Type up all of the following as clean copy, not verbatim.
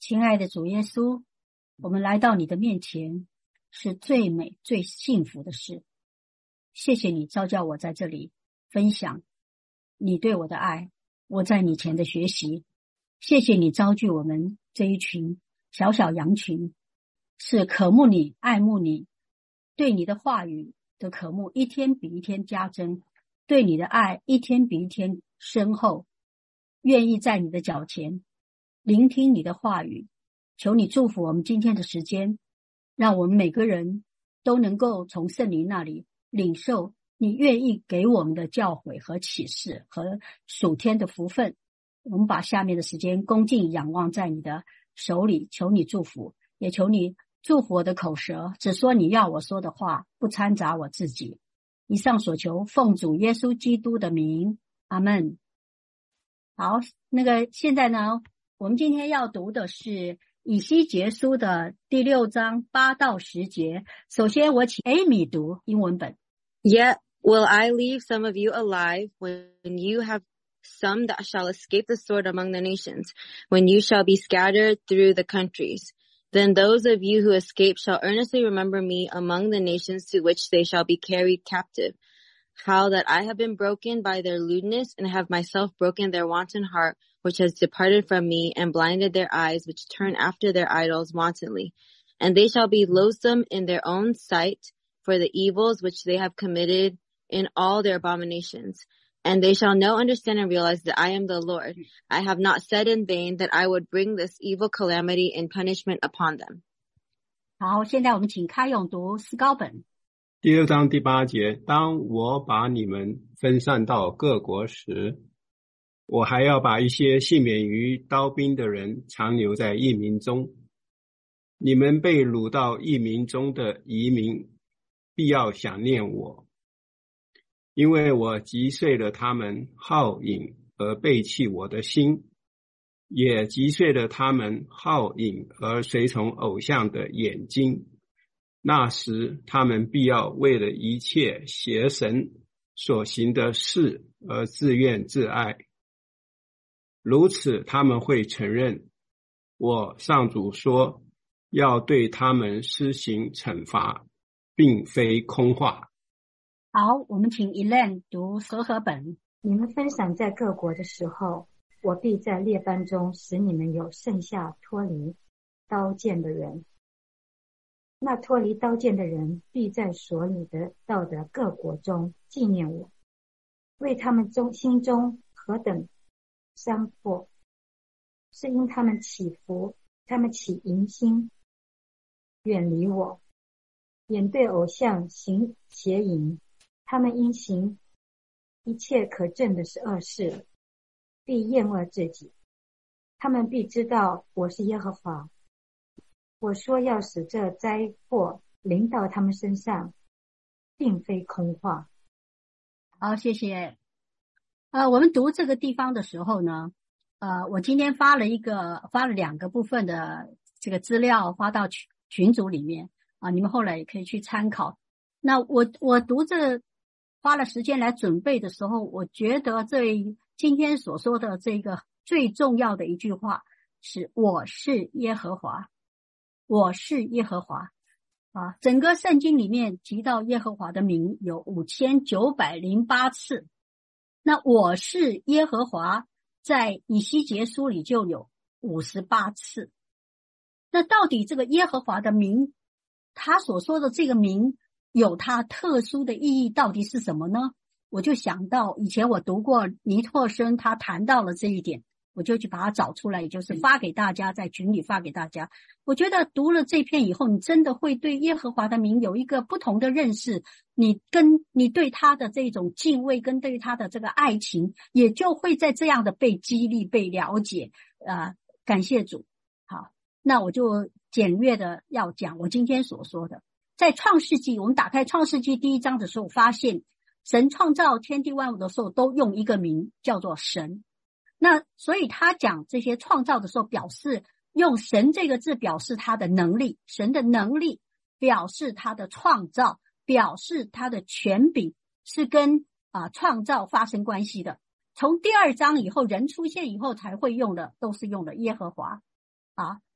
亲爱的主耶稣，我们来到你的面前是最美最幸福的事。谢谢你召叫我在这里分享你对我的爱，我在你前的学习。谢谢你召聚我们这一群小小羊群，是渴慕你爱慕你，对你的话语的渴慕一天比一天加增，对你的爱一天比一天深厚，愿意在你的脚前聆听你的话语。求你祝福我们今天的时间，让我们每个人都能够从圣灵那里领受你愿意给我们的教诲和启示和属天的福分。我们把下面的时间恭敬仰望在你的手里，求你祝福，也求你祝福我的口舌，只说你要我说的话，不掺杂我自己。以上所求，奉主耶稣基督的名，阿们。好，现在呢，我们今天要读的是以西结书的第6章8到10节。首先我请 Amy 读英文本。 Yet will I leave some of you alive when you have some that shall escape the sword among the nations, when you shall be scattered through the countries. Then those of you who escape shall earnestly remember me among the nations to which they shall be carried captive, how that I have been broken by their lewdness, and have myself broken their wanton heart, which has departed from me, and blinded their eyes, which turn after their idols wantonly. And they shall be loathsome in their own sight for the evils which they have committed in all their abominations. And they shall know, understand, and realize that I am the Lord. I have not said in vain that I would bring this evil calamity and punishment upon them. 好，现在我们请开勇读思高本。 第6章第8节，当我把你们分散到各国时，我还要把一些幸免于刀兵的人长留在异民中。你们被掳到异民中的移民，必要想念我，因为我击碎了他们好饮而背弃我的心，也击碎了他们好饮而随从偶像的眼睛。那时他们必要为了一切邪神所行的事而自怨自艾，如此他们会承认我上主说要对他们施行惩罚，并非空话。 好，我们请 Elaine 读和合本。 你们分散在各国的时候，我必在列邦中使你们有剩下脱离刀剑的人。那脱离刀剑的人必在所里的到的各国中纪念我，为他们心中何等伤破，是因他们起淫心，远离我，眼对偶像行邪淫。他们因行一切可憎的是恶事，必厌恶自己。他们必知道我是耶和华。我说要使这灾祸临到他们身上，并非空话。 好，谢谢。我们读这个地方的时候呢，我今天发了2个部分的这个资料发到群组里面啊，你们后来也可以去参考。那我读花了时间来准备的时候，我觉得今天所说的这个最重要的一句话是我是耶和华，我是耶和华啊！整个圣经里面提到耶和华的名有5908次，那我是耶和华在以西结书里就有58次。那到底这个耶和华的名，他所说的这个名有它特殊的意义到底是什么呢？我就想到以前我读过尼拓生他谈到了这一点，我就去把它找出来，也就是发给大家，在群里发给大家。我觉得读了这篇以后，你真的会对耶和华的名有一个不同的认识，你对他的这种敬畏跟对他的这个爱情也就会在这样的被激励被了解。感谢主。好，那我就简略的要讲我今天所说的。在创世纪，我们打开创世纪第1章的时候，发现神创造天地万物的时候都用一个名叫做神。那所以他讲这些创造的时候，表示用神这个字表示他的能力，神的能力表示他的创造，表示他的权柄是跟创造发生关系的。从第2章以后，人出现以后才会用的，都是用的耶和华啊。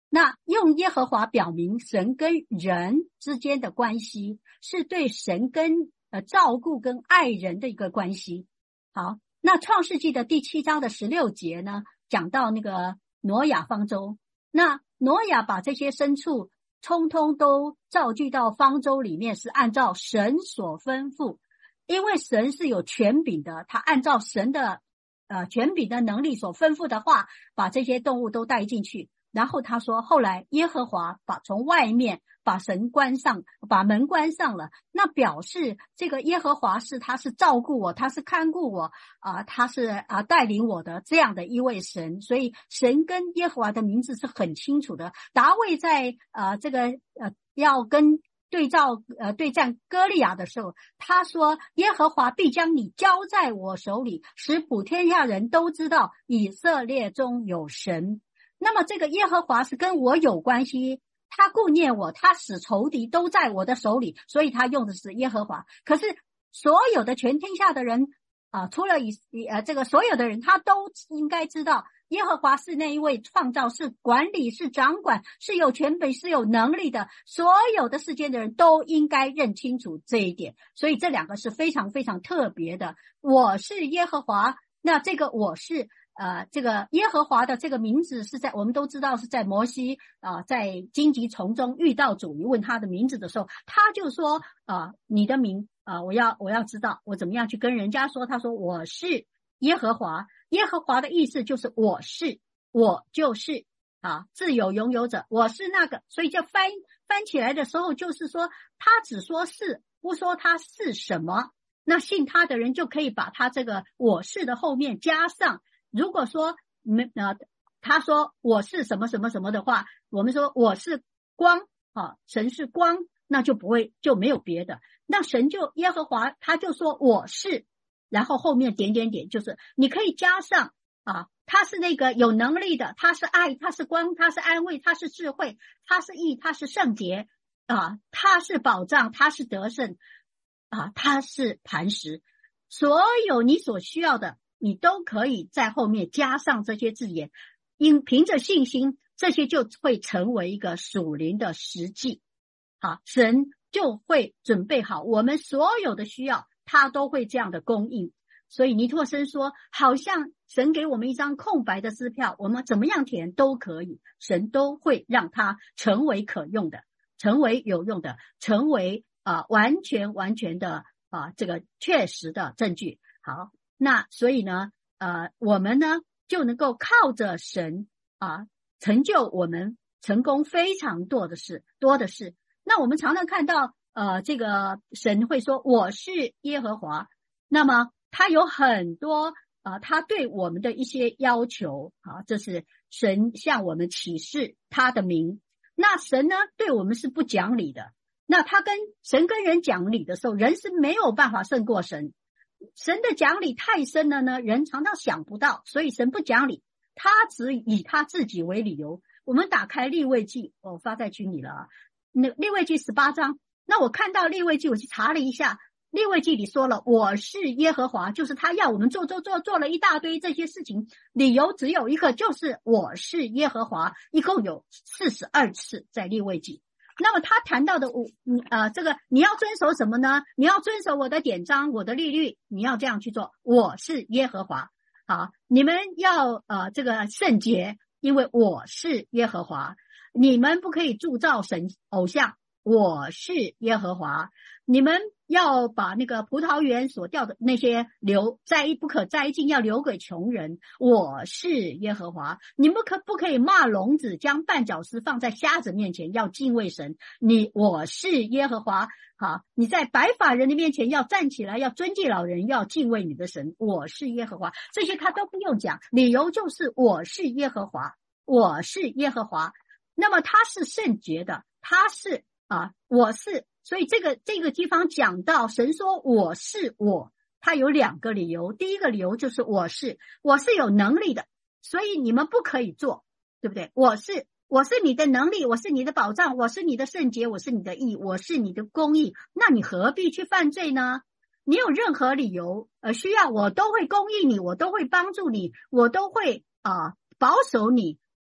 那用耶和华表明神跟人之间的关系，是对神跟照顾跟爱人的一个关系。好，那创世纪的第7章的16节呢，讲到那个挪亚方舟。那挪亚把这些牲畜通通都造句到方舟里面，是按照神所吩咐，因为神是有权柄的，他按照神的权柄的能力所吩咐的话，把这些动物都带进去。然后他说，后来耶和华从外面把门关上了，那表示这个耶和华他是照顾我，他是看顾我他是带领我的这样的一位神。所以神跟耶和华的名字是很清楚的。大卫在这个要跟对战歌利亚的时候，他说，耶和华必将你交在我手里，使普天下人都知道以色列中有神。那么这个耶和华是跟我有关系，他顾念我，他使仇敌都在我的手里，所以他用的是耶和华。可是所有的全天下的人除了这个所有的人，他都应该知道耶和华是那一位创造，是管理，是掌管，是有权柄，是有能力的。所有的世间的人都应该认清楚这一点。所以这两个是非常非常特别的。我是耶和华，那这个我是这个耶和华的这个名字是在我们都知道是在摩西在荆棘丛中遇到主，你问他的名字的时候，他就说你的名我要知道，我怎么样去跟人家说。他说我是耶和华，耶和华的意思就是我是，我就是自有拥有者，我是那个。所以就翻起来的时候，就是说他只说是，不说他是什么。那信他的人就可以把他这个我是的后面加上。如果说他说我是什么什么什么的话，我们说我是光神是光，那就没有别的。那神就耶和华他就说我是，然后后面点点点，就是你可以加上他是那个有能力的，他是爱，他是光，他是安慰，他是智慧，他是义，他是圣洁他是保障，他是得胜他是磐石。所有你所需要的，你都可以在后面加上这些字眼，凭着信心，这些就会成为一个属灵的实际。神就会准备好我们所有的需要，他都会这样的供应。所以尼托生说，好像神给我们一张空白的支票，我们怎么样填都可以，神都会让它成为可用的，成为有用的，成为完全的这个确实的证据。好，那所以呢我们呢就能够靠着神成就我们成功非常多的事。那我们常常看到这个神会说我是耶和华，那么他有很多他对我们的一些要求这是神向我们启示他的名。那神呢对我们是不讲理的，那神跟人讲理的时候，人是没有办法胜过神。神的讲理太深了呢，人常常想不到，所以神不讲理，他只以他自己为理由。我们打开利未记，我发在群里了那利未记18章，那我看到利未记，我去查了一下，利未记里说了我是耶和华，就是他要我们做了一大堆这些事情，理由只有一个，就是我是耶和华，一共有42次在利未记。那么他谈到的这个你要遵守什么呢？你要遵守我的典章，我的律例，你要这样去做，我是耶和华。你们要这个圣洁，因为我是耶和华。你们不可以铸造偶像，我是耶和华。你们要把那个葡萄园所掉的那些不可摘尽，要留给穷人，我是耶和华。你们不可以骂聋子，将绊脚石放在瞎子面前，要敬畏神，我是耶和华。你在白发人的面前要站起来，要尊敬老人，要敬畏你的神，我是耶和华。这些他都不用讲，理由就是我是耶和华，我是耶和华。那么他是圣洁的，他是我是。所以这个地方讲到神说我是我，他有2个理由。第一个理由就是我是有能力的，所以你们不可以做，对不对？我是你的能力，我是你的保障，我是你的圣洁，我是你的义，我是你的公义，那你何必去犯罪呢？你有任何理由需要，我都会供应你，我都会帮助你，我都会保守你。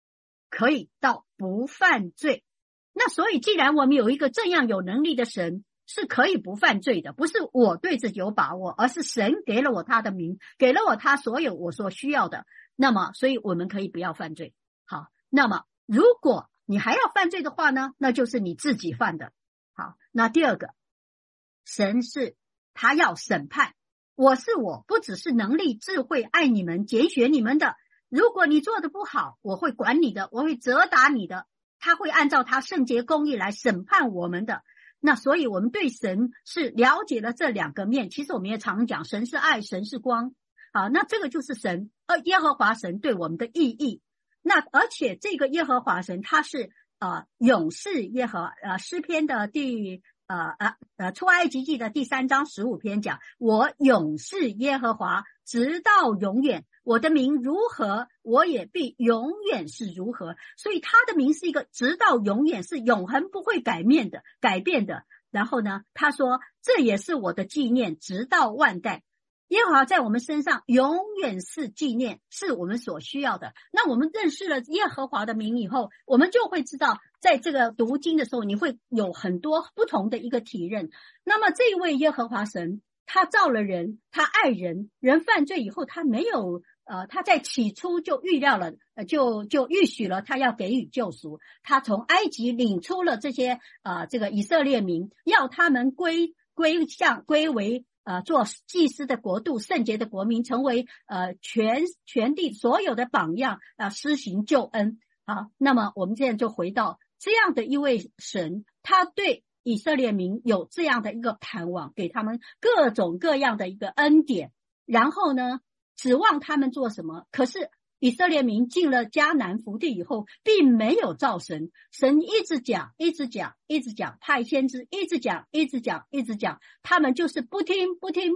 可以到不犯罪。那所以既然我们有一个这样有能力的神，是可以不犯罪的，不是我对自己有把握，而是神给了我他的名，给了我他所有我所需要的，那么所以我们可以不要犯罪。好，那么如果你还要犯罪的话呢，那就是你自己犯的。好，那第二个，神是他要审判，我是我，不只是能力、智慧、爱你们、拣选你们的，如果你做的不好，我会管你的，我会责打你的，他会按照他圣洁公义来审判我们的。那所以我们对神是了解了这两个面，其实我们也常讲神是爱，神是光。好，那这个就是神耶和华神对我们的意义。那而且这个耶和华神他是勇士耶和诗篇的出埃及记的第3章15篇讲，我勇士耶和华直到永远，我的名如何，我也必永远是如何。所以他的名是一个直到永远，是永恒不会改变的。然后呢，他说这也是我的纪念直到万代。耶和华在我们身上永远是纪念，是我们所需要的。那我们认识了耶和华的名以后，我们就会知道在这个读经的时候，你会有很多不同的一个体认。那么这一位耶和华神，他造了人，他爱人，人犯罪以后，他没有他在起初就预料了，就预许了他要给予救赎。他从埃及领出了这些这个以色列民，要他们归为做祭司的国度，圣洁的国民，成为全地所有的榜样，施行救恩。好，那么我们现在就回到这样的一位神，他对以色列民有这样的一个盼望，给他们各种各样的一个恩典，然后呢指望他们做什么？可是以色列民进了迦南福地以后，并没有照神，神一直讲，派先知一直讲，他们就是不听。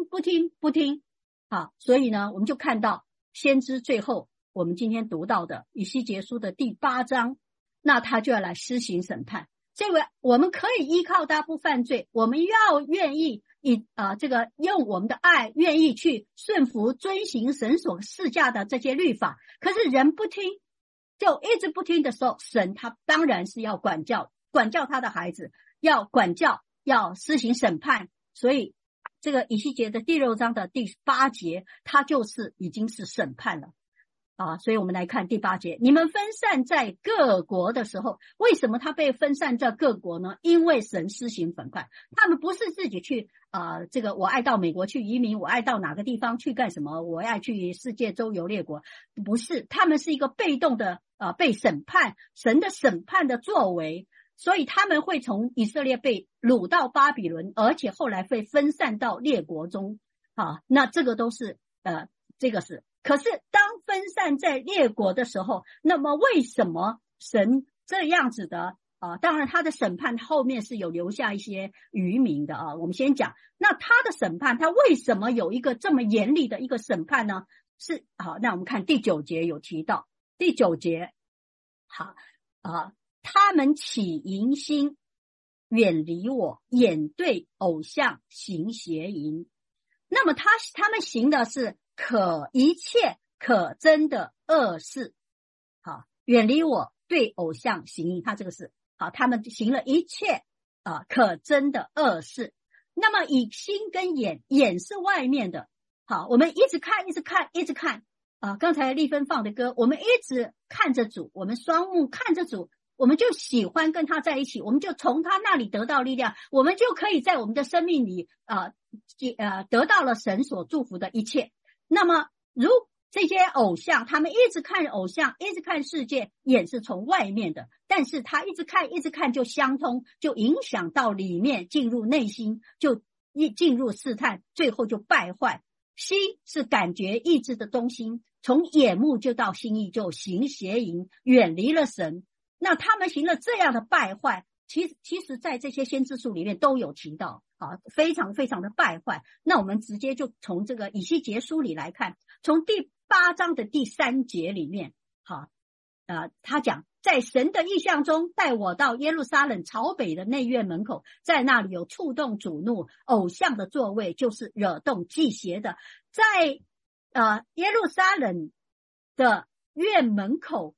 好，所以呢，我们就看到先知最后我们今天读到的以西结书的第8章，那他就要来施行审判。这位我们可以依靠他不犯罪，我们要愿意用我们的爱愿意去顺服遵行神所赐下的这些律法，可是人不听，就一直不听的时候，神他当然是要管教他的孩子，要管教，要施行审判。所以这个以西结的第6章的第8节，它就是已经是审判了所以我们来看第8节，你们分散在各国的时候，为什么他被分散在各国呢？因为神施行审判，他们不是自己去我爱到美国去移民，我爱到哪个地方去干什么，我爱去世界周游列国，不是，他们是一个被动的被审判，神的审判的作为，所以他们会从以色列被掳到巴比伦，而且后来会分散到列国中那这个都是这个是。可是当分散在列国的时候，那么为什么神这样子的当然他的审判后面是有留下一些余民的我们先讲，那他的审判他为什么有一个这么严厉的一个审判呢？是好，那我们看第9节有提到，第9节好他们起淫心，远离我，眼对偶像行邪淫。那么他们行的是一切可憎的恶事，好，远离我，对偶像行淫，他这个是好，他们行了一切可憎的恶事。那么以心跟眼是外面的，好，我们一直看刚才丽芬放的歌，我们一直看着主，我们双目看着主，我们就喜欢跟他在一起，我们就从他那里得到力量，我们就可以在我们的生命里得到了神所祝福的一切。那么如这些偶像，他们一直看偶像，一直看世界，眼是从外面的，但是他一直看就相通，就影响到里面，进入内心，就进入试探，最后就败坏。心是感觉意志的中心，从眼目就到心意，就行邪淫，远离了神。那他们行了这样的败坏，其实在这些先知书里面都有提到非常非常的败坏。那我们直接就从这个以西结书里来看，从第8章的第3节里面他讲，在神的意象中带我到耶路撒冷朝北的内院门口，在那里有触动主怒偶像的座位，就是惹动祭邪的。在耶路撒冷的院门口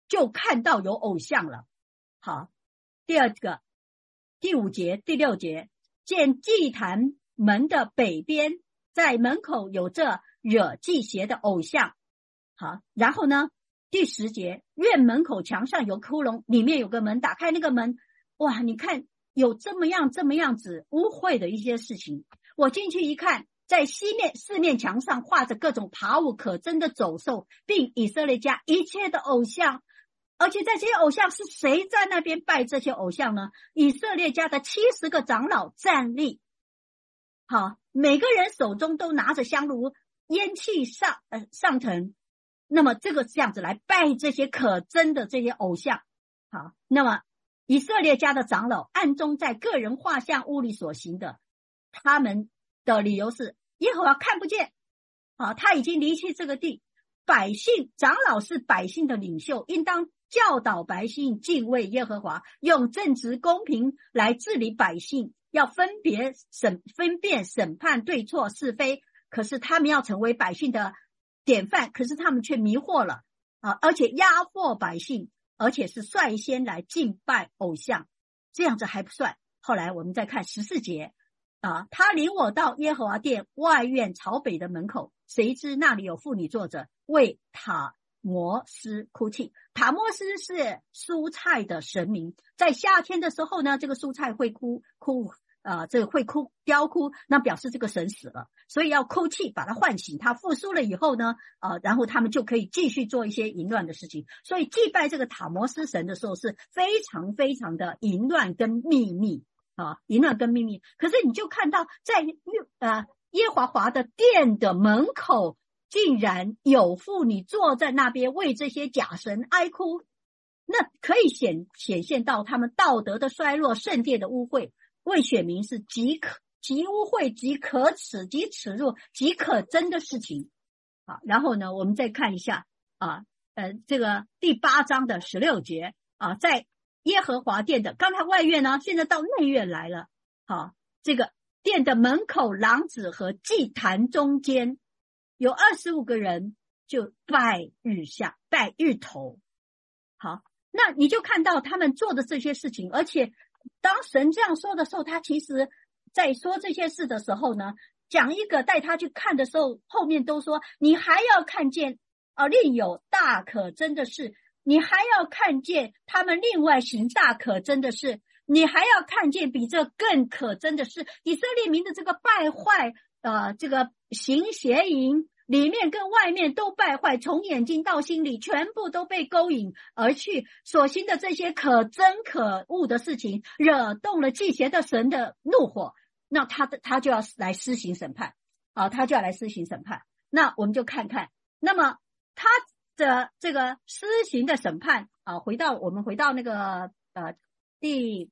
就看到有偶像了。好，第二个第5节第6节，见祭坛门的北边，在门口有这惹祭邪的偶像。好，然后呢第10节，院门口墙上有窟窿，里面有个门，打开那个门，哇，你看有这么样子污秽的一些事情。我进去一看，在四面墙上画着各种爬无可憎的走兽，并以色列家一切的偶像。而且在这些偶像是谁在那边拜这些偶像呢？以色列家的70个长老站立，好，每个人手中都拿着香炉，烟气上腾。那么这个这样子来拜这些可憎的这些偶像。好，那么以色列家的长老暗中在个人画像屋里所行的，他们的理由是耶和华看不见，好，他已经离弃这个地。百姓，长老是百姓的领袖，应当教导百姓敬畏耶和华，用正直公平来治理百姓，要分辨审判对错是非。可是他们要成为百姓的典范，可是他们却迷惑了而且压迫百姓，而且是率先来敬拜偶像。这样子还不算，后来我们再看14节他领我到耶和华殿外院朝北的门口，谁知那里有妇女坐着，为塔摩斯哭泣。塔摩斯是蔬菜的神明，在夏天的时候呢，这个蔬菜会这个会凋枯，那表示这个神死了，所以要哭泣把它唤醒。他复苏了以后呢然后他们就可以继续做一些淫乱的事情。所以祭拜这个塔摩斯神的时候是非常非常的淫乱跟秘密淫乱跟秘密。可是你就看到在耶和华的殿的门口，竟然有妇女坐在那边为这些假神哀哭，那可以显现到他们道德的衰落，圣殿的污秽，为选民是极污秽、极可耻、极耻辱、极可憎的事情。好，然后呢，我们再看一下这个第8章的16节在耶和华殿的，刚才外院呢，现在到内院来了。好，这个殿的门口、廊子和祭坛中间有25个人就拜日头。好，那你就看到他们做的这些事情，而且当神这样说的时候，他其实在说这些事的时候呢，讲一个带他去看的时候，后面都说你还要看见另有大可憎的事，你还要看见他们另外行大可憎的事，你还要看见比这更可憎的事。以色列民的这个败坏这个行邪淫，里面跟外面都败坏，从眼睛到心里全部都被勾引而去，所行的这些可憎可恶的事情，惹动了祭邪的神的怒火，那他就要来施行审判他就要来施行审判。那我们就看看，那么他的这个施行的审判我们回到那个第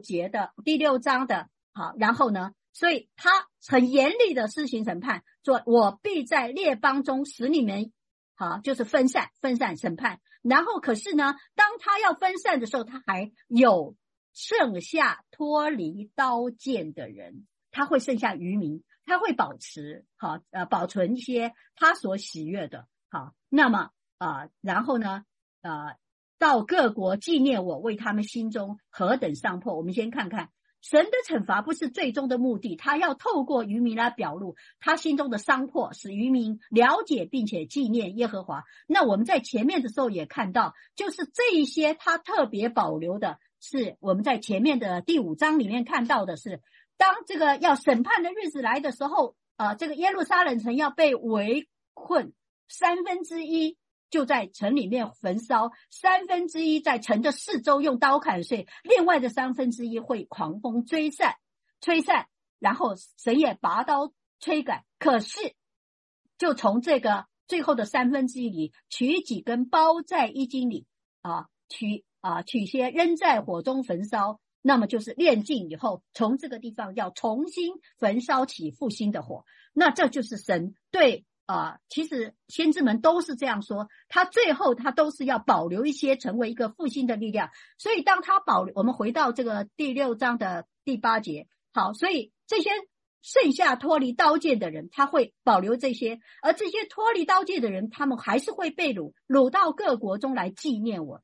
6章的好，然后呢，所以他很严厉的施行审判，说我必在列邦中使你们就是分散审判。然后可是呢，当他要分散的时候，他还有剩下脱离刀剑的人，他会剩下余民，他会保存一些他所喜悦的。好，那么然后呢到各国纪念我，为他们心中何等伤破。我们先看看神的惩罚不是最终的目的，他要透过渔民来表露他心中的伤破，使渔民了解并且纪念耶和华。那我们在前面的时候也看到，就是这一些他特别保留的，是我们在前面的第5章里面看到的是，当这个要审判的日子来的时候这个耶路撒冷城要被围困，1/3就在城里面焚烧，1/3在城的四周用刀砍碎，另外的1/3会狂风吹散，然后神也拔刀吹赶。可是就从这个最后的1/3里取几根包在衣襟里取些扔在火中焚烧，那么就是炼尽以后，从这个地方要重新焚烧起复兴的火。那这就是神对其实先知们都是这样说，他最后他都是要保留一些成为一个复兴的力量。所以当他我们回到这个第6章的第8节，好，所以这些剩下脱离刀剑的人，他会保留这些，而这些脱离刀剑的人，他们还是会被掳到各国中来纪念我。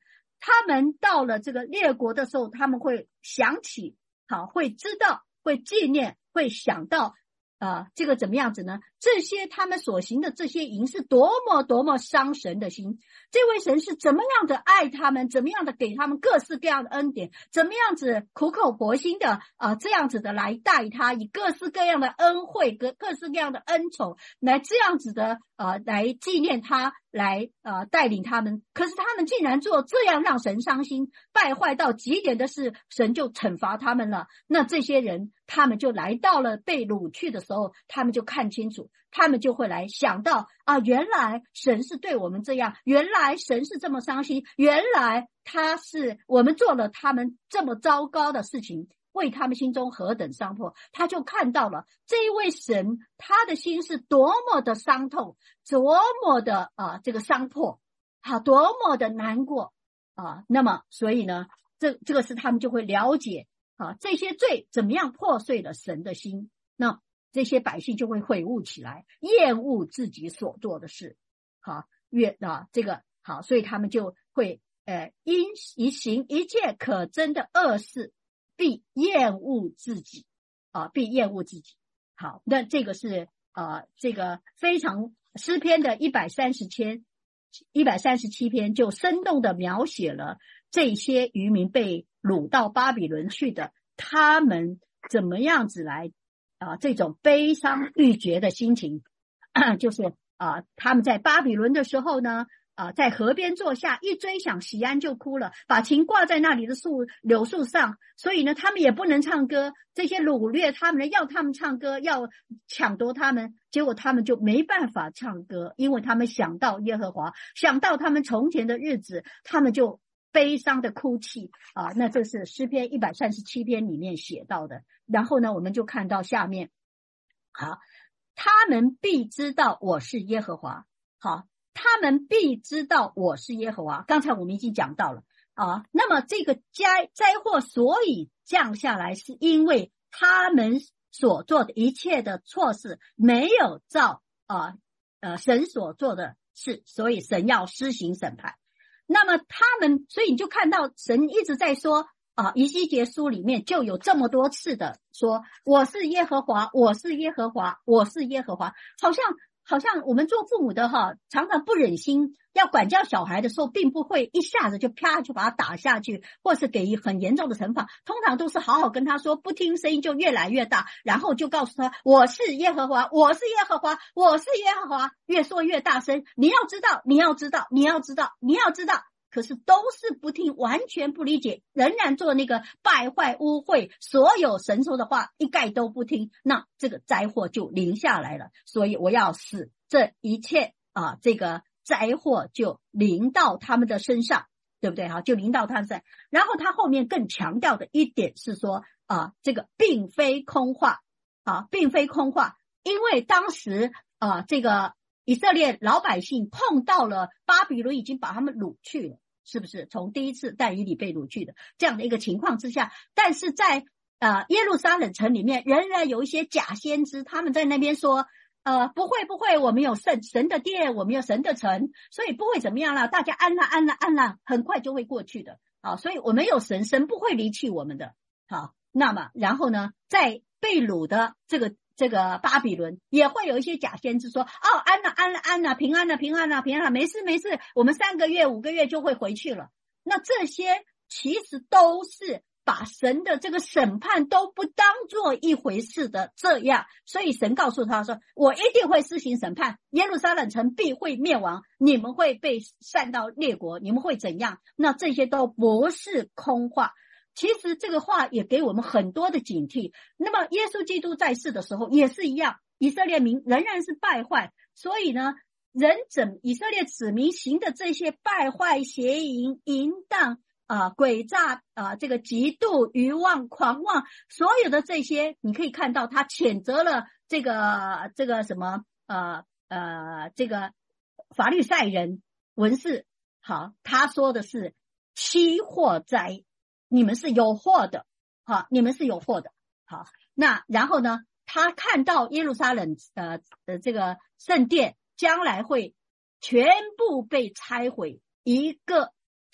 他们到了这个列国的时候，他们会想起，好，会知道，会纪念，会想到这个怎么样子呢？这些他们所行的这些淫是多么多么伤神的心，这位神是怎么样的爱他们，怎么样的给他们各式各样的恩典，怎么样子苦口婆心的这样子的来待他，以各式各样的恩惠，各式各样的恩宠来这样子的来纪念他，来带领他们。可是他们竟然做这样让神伤心败坏到极点的事，神就惩罚他们了。那这些人他们就来到了被掳去的时候，他们就看清楚，他们就会来想到原来神是对我们这样，原来神是这么伤心，原来他是我们做了他们这么糟糕的事情，为他们心中何等伤破。他就看到了这一位神，他的心是多么的伤痛，多么的这个伤破，多么的难过那么所以呢，这个是他们就会了解这些罪怎么样破碎了神的心。那这些百姓就会悔悟起来，厌恶自己所做的事。这个好，所以他们就会因行一切可憎的恶事，必厌恶自己必厌恶自己。好，那这个是这个非常诗篇的137篇就生动的描写了这些渔民被掳到巴比伦去的，他们怎么样子来这种悲伤欲绝的心情就是他们在巴比伦的时候呢在河边坐下，一追想喜安就哭了，把琴挂在那里的柳树上，所以呢他们也不能唱歌，这些掳掠他们要他们唱歌，要抢夺他们，结果他们就没办法唱歌，因为他们想到耶和华，想到他们从前的日子，他们就悲伤的哭泣那这是诗篇137篇里面写到的。然后呢我们就看到下面，好，他们必知道我是耶和华。好，他们必知道我是耶和华，刚才我们已经讲到了那么这个灾祸所以降下来，是因为他们所做的一切的错事没有照神所做的事，所以神要施行审判。那么他们，所以你就看到神一直在说以西结书里面就有这么多次的说我是耶和华，我是耶和华，我是耶和华。好像我们做父母的常常不忍心要管教小孩的时候，并不会一下子就啪就把他打下去，或是给予很严重的惩罚，通常都是好好跟他说，不听声音就越来越大，然后就告诉他我是耶和华，我是耶和华，我是耶和华，越说越大声，你要知道，你要知道，你要知道，你要知道，可是都是不听，完全不理解，仍然做那个败坏污秽，所有神说的话一概都不听，那这个灾祸就临下来了。所以我要使这一切这个灾祸就临到他们的身上，对不对就临到他们身上。然后他后面更强调的一点是说这个并非空话并非空话，因为当时这个以色列老百姓碰到了巴比伦已经把他们掳去了，是不是从第一次但以理被掳去的这样的一个情况之下，但是在耶路撒冷城里面仍然有一些假先知，他们在那边说不会，我们有神的殿，我们有神的城，所以不会怎么样啦，大家安啦，很快就会过去的所以我们有神不会离弃我们的。好，那么然后呢，在被掳的这个巴比伦也会有一些假先知说安了，平安了，没事，我们3个月5个月就会回去了。那这些其实都是把神的这个审判都不当作一回事的这样，所以神告诉他说我一定会施行审判，耶路撒冷城必会灭亡，你们会被散到列国，你们会怎样，那这些都不是空话。其实这个话也给我们很多的警惕。那么耶稣基督在世的时候也是一样，以色列民仍然是败坏，所以呢以色列子民行的这些败坏、邪淫、淫荡诡诈这个嫉妒、愚妄、狂妄，所有的这些你可以看到他谴责了这个什么这个法利赛人文士。好，他说的是七祸灾，你们是有祸的你们是有祸的。好，那然后呢他看到耶路撒冷这个圣殿将来会全部被拆毁，一个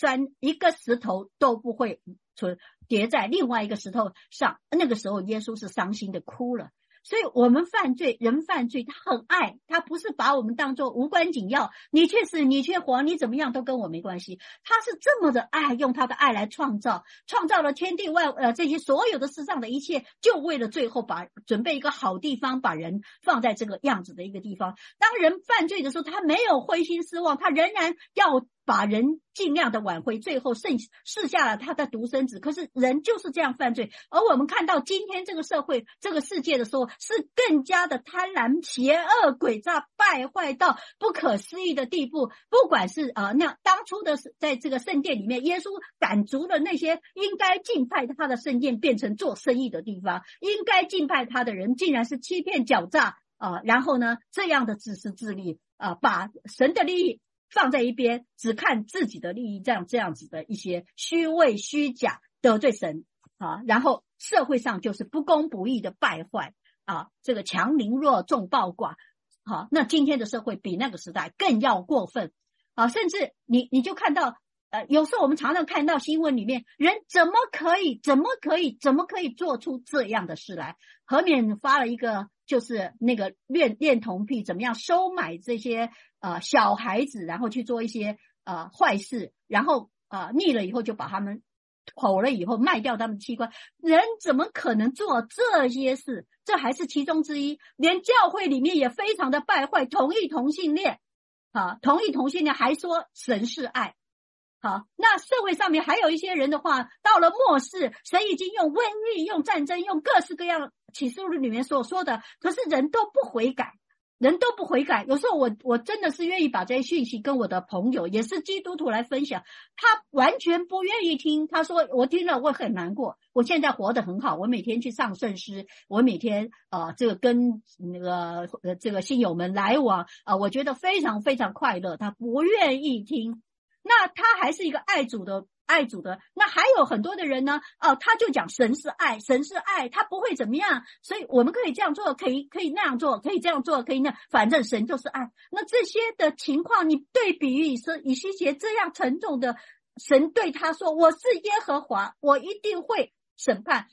一个石头都不会叠在另外一个石头上。那个时候耶稣是伤心的哭了。所以我们人犯罪他很爱，他不是把我们当作无关紧要，你却死你却活，你怎么样都跟我没关系。他是这么的爱，用他的爱来创造了天地这些所有的世上的一切，就为了最后准备一个好地方，把人放在这个样子的一个地方。当人犯罪的时候，他没有灰心失望，他仍然要把人尽量的挽回，最后赐下了他的独生子。可是人就是这样犯罪，而我们看到今天这个社会这个世界的时候，是更加的贪婪邪恶诡诈败坏到不可思议的地步。不管是那当初的在这个圣殿里面，耶稣赶逐了那些应该敬拜他的圣殿变成做生意的地方，应该敬拜他的人竟然是欺骗狡诈然后呢这样的自私自利把神的利益放在一边，只看自己的利益，这样子的一些虚伪虚假得罪神然后社会上就是不公不义的败坏这个强凌弱众暴寡那今天的社会比那个时代更要过分甚至你就看到有时候我们常常看到新闻里面，人怎么可以做出这样的事来。何免发了一个就是那个恋童癖，怎么样收买这些小孩子，然后去做一些坏事，然后腻了以后就把他们剖了以后卖掉他们的器官。人怎么可能做这些事？这还是其中之一。连教会里面也非常的败坏，同意同性恋还说神是爱。好，那社会上面还有一些人的话，到了末世，神已经用瘟疫、用战争、用各式各样启示录里面所说的，可是人都不悔改。有时候我真的是愿意把这些讯息跟我的朋友也是基督徒来分享，他完全不愿意听。他说我听了我很难过，我现在活得很好，我每天去上圣诗，我每天这个跟那个这个信友们来往我觉得非常非常快乐。他不愿意听。那他还是一个爱主的。那还有很多的人呢他就讲神是爱，他不会怎么样，所以我们可以这样做，可以那样做，可以这样做，可以那，反正神就是爱。那这些的情况你对比于以西结这样沉重的，神对他说我是耶和华，我一定会审判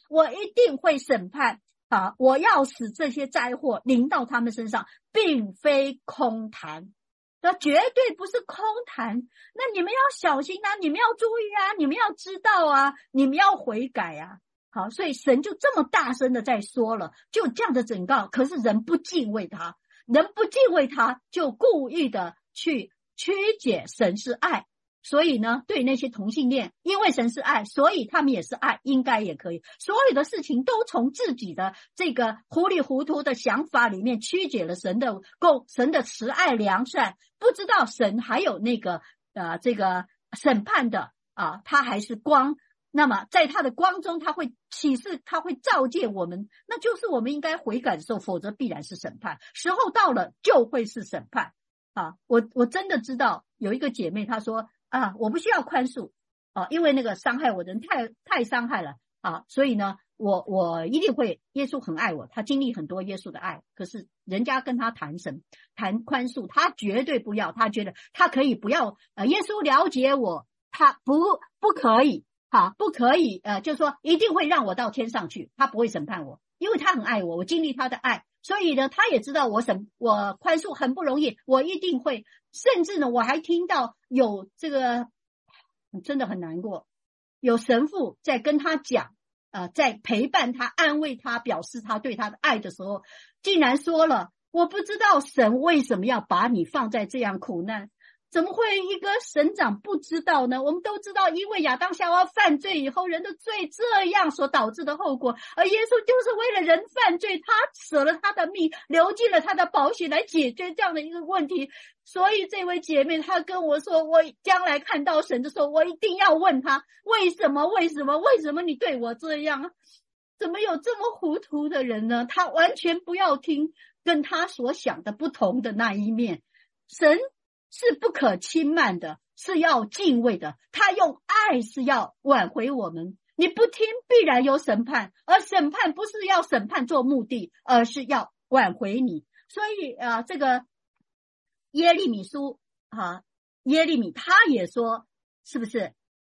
我要使这些灾祸临到他们身上，并非空谈。那绝对不是空谈，那你们要小心你们要注意你们要知道你们要悔改好，所以神就这么大声的在说了，就这样的警告。可是人不敬畏他，就故意的去曲解神是爱。所以呢，对那些同性恋，因为神是爱，所以他们也是爱，应该也可以。所有的事情都从自己的这个糊里糊涂的想法里面曲解了神的慈爱良善，不知道神还有那个这个审判的他还是光。那么在他的光中，他会启示，他会照见我们，那就是我们应该悔改的时候，否则必然是审判。时候到了就会是审判我真的知道有一个姐妹她说我不需要宽恕因为那个伤害我的人太伤害了所以呢我一定会，耶稣很爱我，他经历很多耶稣的爱，可是人家跟他谈宽恕，他绝对不要，他觉得他可以不要耶稣了解我，他不可以不可以就是说一定会让我到天上去，他不会审判我，因为他很爱我经历他的爱，所以呢他也知道我宽恕很不容易，我一定会。甚至呢我还听到有这个真的很难过，有神父在跟他讲在陪伴他安慰他表示他对他的爱的时候，竟然说了我不知道神为什么要把你放在这样苦难。怎么会一个神长不知道呢？我们都知道，因为亚当夏娃犯罪以后，人的罪这样所导致的后果，而耶稣就是为了人犯罪，他舍了他的命，流尽了他的宝血来解决这样的一个问题。所以这位姐妹她跟我说，我将来看到神的时候，我一定要问他为什么你对我这样？怎么有这么糊涂的人呢？他完全不要听跟他所想的不同的那一面。神是不可轻慢的，是要敬畏的，他用爱是要挽回我们。你不听必然有审判，而审判不是要审判做目的，而是要挽回你。所以这个耶利米书耶利米他也说，是不是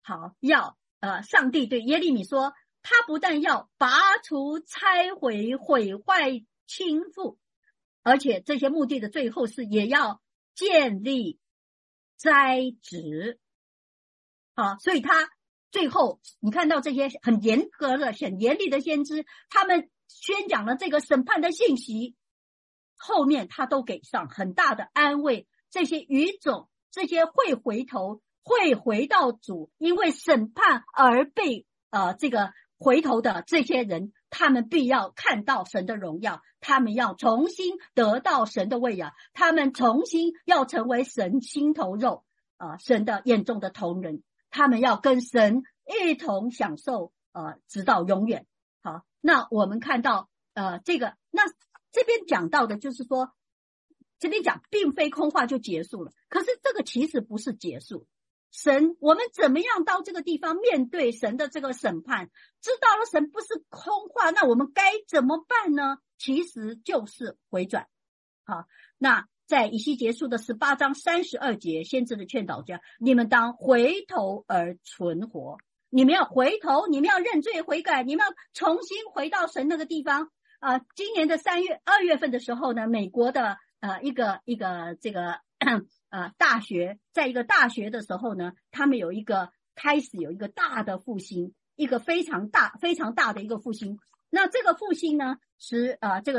好，上帝对耶利米说，他不但要拔除、拆毁、毁坏、倾覆，而且这些目的的最后是也要建立、栽植。好，所以他最后你看到这些很严格的、很严厉的先知，他们宣讲了这个审判的信息，后面他都给上很大的安慰。这些语种，这些会回头、会回到主，因为审判而被这个回头的这些人，他们必要看到神的荣耀，他们要重新得到神的喂养，他们重新要成为神心头肉神的眼中的同人，他们要跟神一同享受直到永远。好，那我们看到这个，那这边讲到的就是说，这边讲并非空话就结束了，可是这个其实不是结束。神，我们怎么样到这个地方面对神的这个审判，知道了神不是空话，那我们该怎么办呢？其实就是回转。好，那在以西结书的18章32节，先知的劝导讲，你们当回头而存活，你们要回头，你们要认罪悔改，你们要重新回到神那个地方。今年的2月份的时候呢，美国的一个这个大学，在一个大学的时候呢，他们开始有一个大的复兴，一个非常大的一个复兴。那这个复兴呢是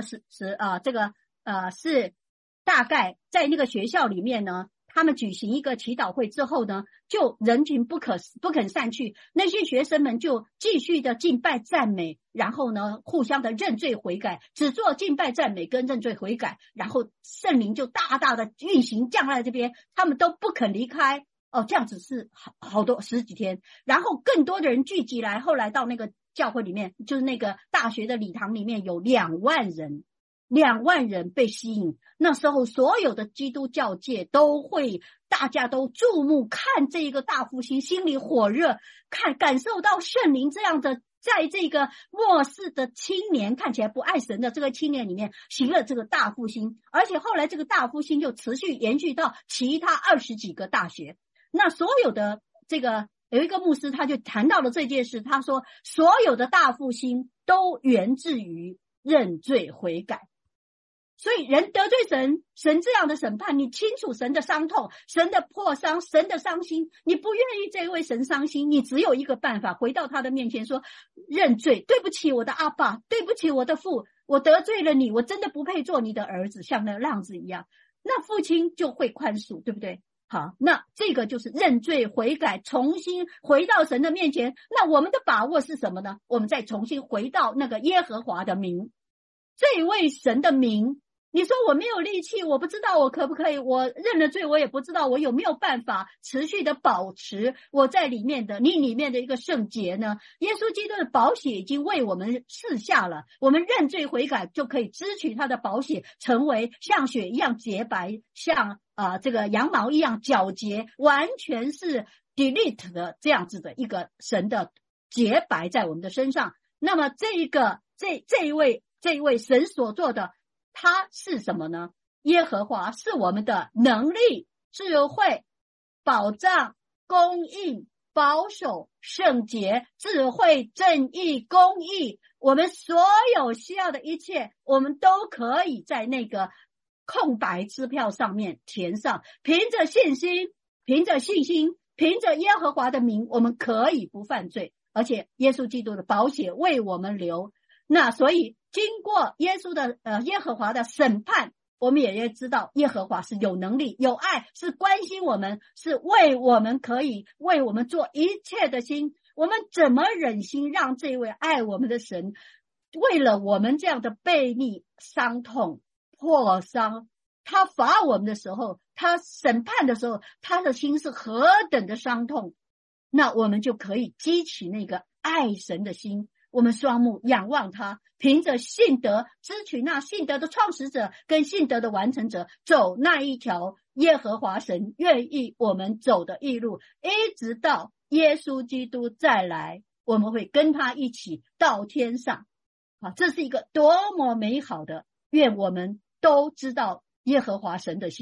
大概在那个学校里面呢，他们举行一个祈祷会之后呢，就人群不肯散去，那些学生们就继续的敬拜赞美，然后呢互相的认罪悔改，只做敬拜赞美跟认罪悔改，然后圣灵就大大的运行降在这边，他们都不肯离开。这样子是好多10几天，然后更多的人聚集来，后来到那个教会里面，就是那个大学的礼堂里面有2万人被吸引。那时候所有的基督教界大家都注目看这个大复兴，心里火热，感受到圣灵这样的在这个末世的青年，看起来不爱神的这个青年里面行了这个大复兴，而且后来这个大复兴就持续延续到其他20几个大学。那所有的这个有一个牧师他就谈到了这件事，他说所有的大复兴都源自于认罪悔改。所以人得罪神，神这样的审判，你清楚神的伤痛，神的破伤，神的伤心，你不愿意这位神伤心，你只有一个办法，回到他的面前说认罪，对不起我的阿爸，对不起我的父，我得罪了你，我真的不配做你的儿子，像那浪子一样，那父亲就会宽恕，对不对？好，那这个就是认罪悔改，重新回到神的面前。那我们的把握是什么呢？我们再重新回到那个耶和华的名，这一位神的名。你说我没有力气，我不知道我可不可以，我认了罪，我也不知道我有没有办法持续的保持我在里面的一个圣洁呢？耶稣基督的宝血已经为我们赐下了，我们认罪悔改就可以支取他的宝血，成为像雪一样洁白，像这个羊毛一样皎洁，完全是 delete 的这样子的一个神的洁白在我们的身上。那么这一位神所做的，他是什么呢？耶和华是我们的能力、智慧、保障、供应、保守、圣洁、智慧、正义、公义，我们所有需要的一切，我们都可以在那个空白支票上面填上，凭着信心，凭着耶和华的名，我们可以不犯罪，而且耶稣基督的宝血为我们流。那所以经过耶和华的审判，我们也知道耶和华是有能力有爱，是关心我们，是为我们可以为我们做一切的心。我们怎么忍心让这位爱我们的神为了我们这样的悖逆、伤痛、破伤，他罚我们的时候，他审判的时候，他的心是何等的伤痛，那我们就可以激起那个爱神的心，我们双目仰望他，凭着信德支取那信德的创始者跟信德的完成者，走那一条耶和华神愿意我们走的义路，一直到耶稣基督再来，我们会跟他一起到天上。这是一个多么美好的，愿我们都知道耶和华神的心，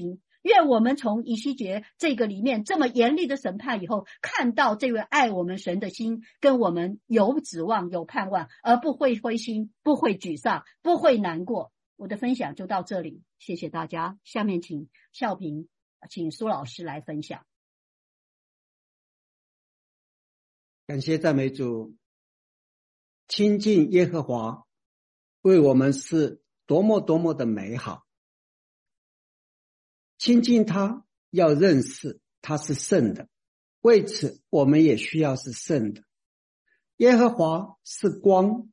愿我们从以西结这个里面这么严厉的审判以后，看到这位爱我们神的心跟我们有指望有盼望，而不会灰心，不会沮丧，不会难过。我的分享就到这里，谢谢大家。下面请孝平，请苏老师来分享。 感谢赞美主，亲近耶和华为我们是多么多么的美好。亲近他，要认识他是圣的，为此我们也需要是圣的。耶和华是光，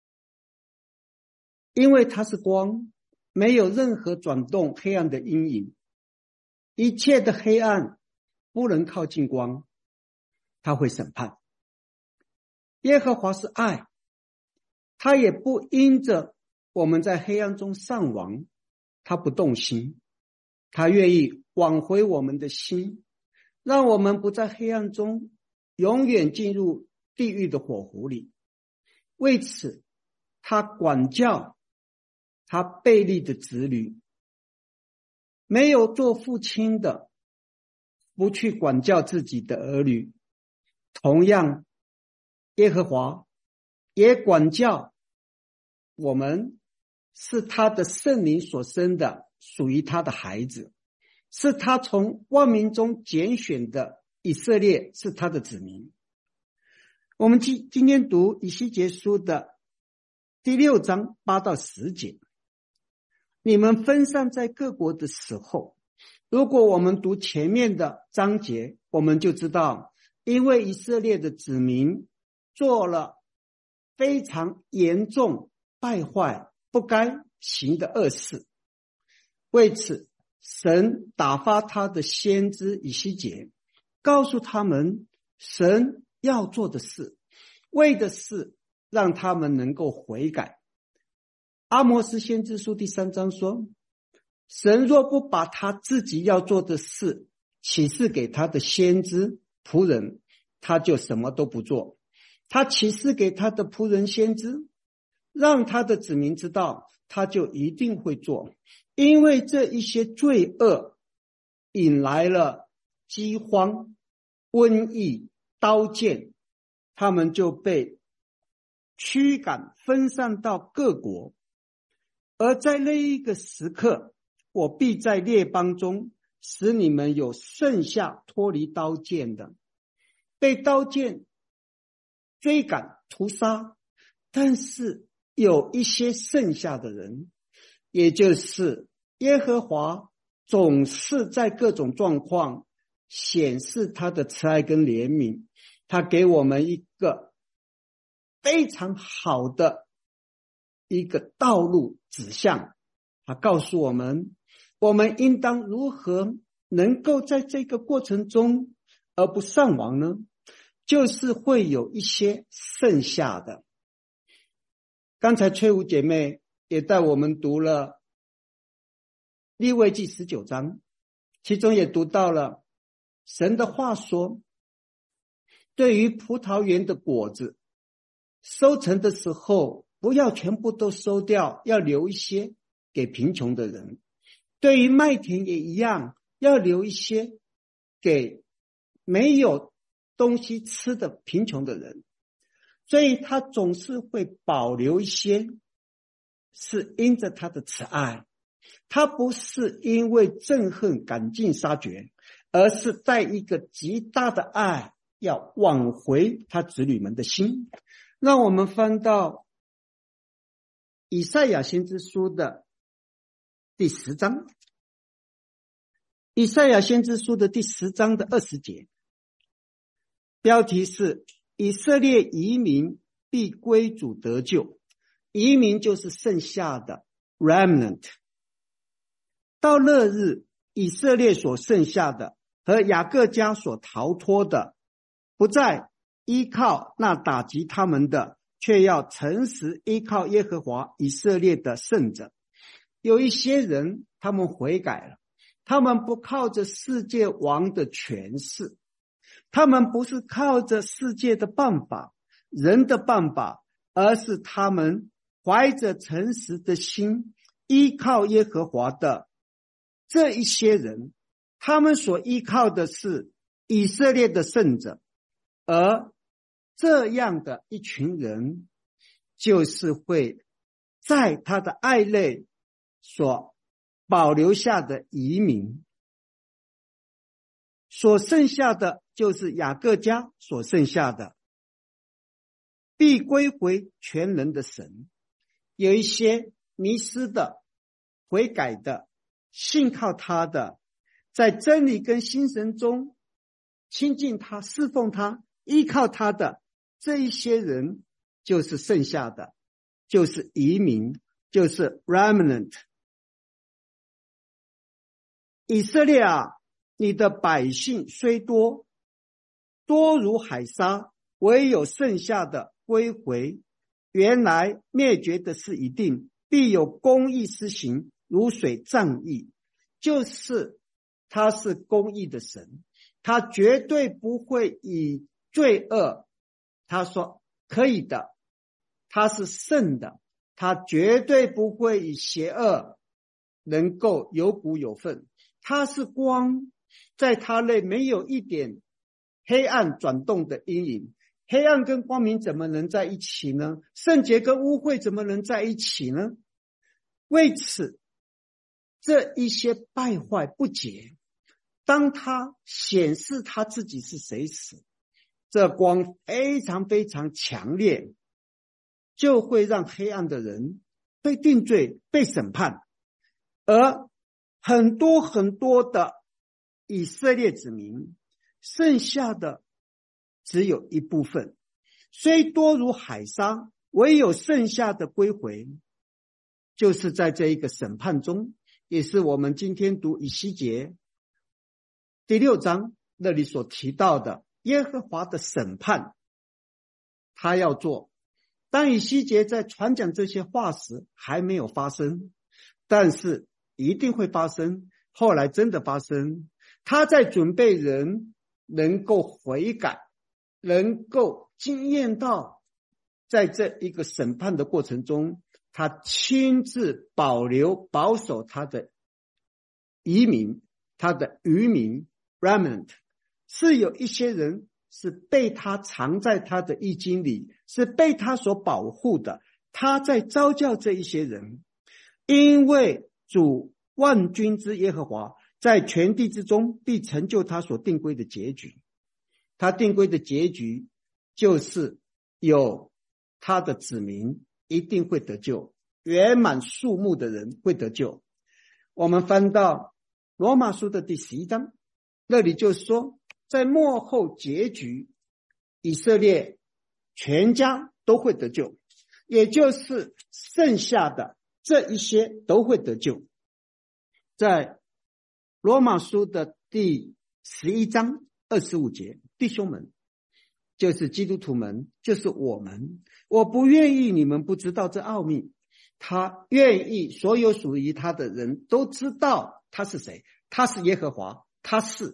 因为他是光，没有任何转动黑暗的阴影，一切的黑暗不能靠近光，他会审判。耶和华是爱，他也不因着我们在黑暗中丧亡，他不动心，他愿意挽回我们的心，让我们不在黑暗中永远进入地狱的火湖里。为此他管教他悖逆的子女，没有做父亲的不去管教自己的儿女，同样耶和华也管教我们，是他的圣灵所生的，属于他的孩子，是他从万民中拣选的，以色列是他的子民。我们今天读以西结书的第6章8到10节。你们分散在各国的时候，如果我们读前面的章节，我们就知道，因为以色列的子民做了非常严重败坏不该行的恶事，为此神打发他的先知以西结，告诉他们神要做的事，为的是让他们能够悔改。阿摩司先知书第3章说，神若不把他自己要做的事启示给他的先知仆人，他就什么都不做。他启示给他的仆人先知，让他的子民知道，他就一定会做。因为这一些罪恶引来了饥荒、瘟疫、刀剑，他们就被驱赶分散到各国。而在那一个时刻，我必在列邦中使你们有剩下脱离刀剑的，被刀剑追赶屠杀，但是有一些剩下的人，也就是耶和华总是在各种状况显示他的慈爱跟怜悯。他给我们一个非常好的一个道路指向，他告诉我们，我们应当如何能够在这个过程中而不丧亡呢？就是会有一些剩下的。刚才翠舞姐妹也带我们读了利未记19章，其中也读到了神的话说，对于葡萄园的果子收成的时候，不要全部都收掉，要留一些给贫穷的人。对于麦田也一样，要留一些给没有东西吃的贫穷的人。所以他总是会保留一些，是因着他的慈爱，他不是因为憎恨赶尽杀绝，而是带一个极大的爱，要挽回他子女们的心。让我们翻到以赛亚先知书的第10章，以赛亚先知书的第10章的20节，标题是以色列移民必归主得救。移民就是剩下的 remnant。 到那日，以色列所剩下的和雅各家所逃脱的，不再依靠那打击他们的，却要诚实依靠耶和华以色列的圣者。有一些人他们悔改了，他们不靠着世界王的权势，他们不是靠着世界的办法、人的办法，而是他们怀着诚实的心依靠耶和华的。这一些人他们所依靠的是以色列的圣者，而这样的一群人就是会在他的爱类所保留下的移民，所剩下的就是雅各家所剩下的必归回全能的神。有一些迷失的、悔改的、信靠他的，在真理跟心神中亲近他、侍奉他、依靠他的，这一些人就是剩下的，就是移民，就是 remnant。 以色列啊，你的百姓虽多，多如海沙，唯有剩下的归回。原来灭绝的是一定，必有公义施行，如水涨溢。就是他是公义的神，他绝对不会以罪恶，他说可以的，他是圣的，他绝对不会以邪恶能够有股有份。他是光，在他内没有一点黑暗转动的阴影。黑暗跟光明怎么能在一起呢？圣洁跟污秽怎么能在一起呢？为此，这一些败坏不洁，当他显示他自己是谁时，这光非常非常强烈，就会让黑暗的人被定罪、被审判。而很多很多的以色列子民，剩下的只有一部分，虽多如海沙，唯有剩下的归回。就是在这一个审判中，也是我们今天读以西结第6章那里所提到的耶和华的审判，他要做。当以西结在传讲这些话时还没有发生，但是一定会发生，后来真的发生。他在准备人能够悔改，能够经验到在这一个审判的过程中，他亲自保留保守他的移民，他的渔民 remnant。 是有一些人是被他藏在他的义经里，是被他所保护的，他在召叫这一些人。因为主万军之耶和华在全地之中必成就他所定规的结局。他定规的结局就是有他的子民一定会得救，圆满数目的人会得救。我们翻到罗马书的第11章，那里就说在末后结局，以色列全家都会得救，也就是剩下的这一些都会得救。在罗马书的第11章25节，弟兄们，就是基督徒们，就是我们，我不愿意你们不知道这奥秘。他愿意所有属于他的人都知道他是谁，他是耶和华，他是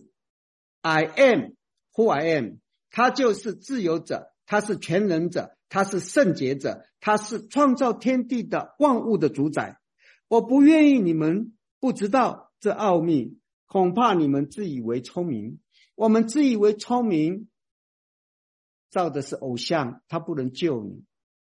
I am who I am， 他就是自由者，他是全能者，他是圣洁者，他是创造天地的万物的主宰。我不愿意你们不知道这奥秘，恐怕你们自以为聪明。我们自以为聪明，造的是偶像，他不能救你。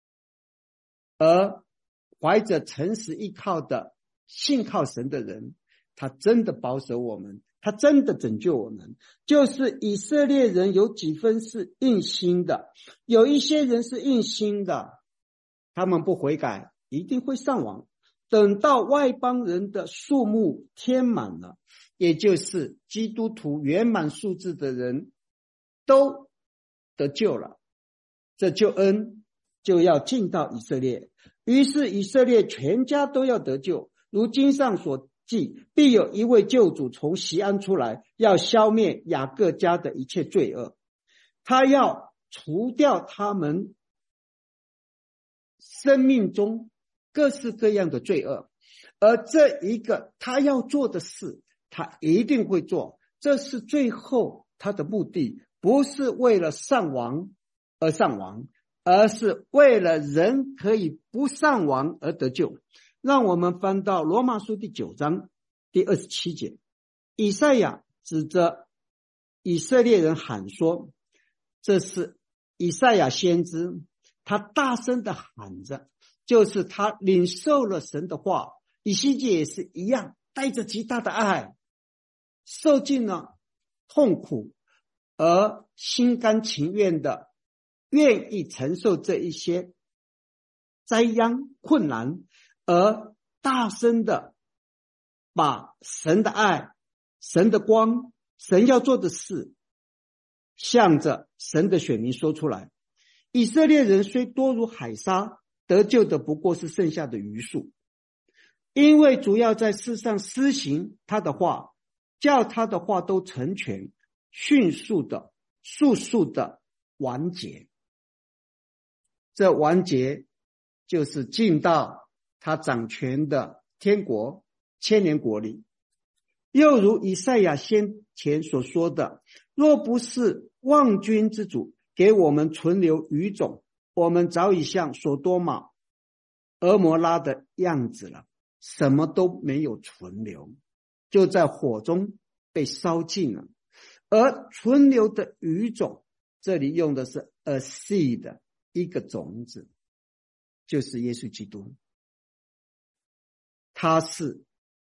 而怀着诚实依靠的信靠神的人，他真的保守我们，他真的拯救我们。就是以色列人有几分是硬心的，有一些人是硬心的，他们不悔改一定会上网。等到外邦人的数目填满了，也就是基督徒圆满数字的人都得救了，这救恩就要进到以色列。于是以色列全家都要得救，如经上所记，必有一位救主从锡安出来，要消灭雅各家的一切罪恶，他要除掉他们生命中各式各样的罪恶。而这一个他要做的事，他一定会做，这是最后他的目的，不是为了上王而上王，而是为了人可以不上王而得救。让我们翻到罗马书第9章第27节，以赛亚指着以色列人喊说，这是以赛亚先知，他大声的喊着，就是他领受了神的话。以西结也是一样，带着极大的爱，受尽了痛苦，而心甘情愿的愿意承受这一些灾殃困难，而大声的把神的爱、神的光、神要做的事向着神的选民说出来。以色列人虽多如海沙，得救的不过是剩下的余数，因为主要在世上施行他的话，叫他的话都成全，迅速的、速速的完结。这完结就是进到他掌权的天国千年国里。又如以赛亚先前所说的，若不是万军之主给我们存留余种，我们早已像所多玛、俄摩拉的样子了，什么都没有存留，就在火中被烧尽了。而存留的余种，这里用的是 a seed， 一个种子，就是耶稣基督。他是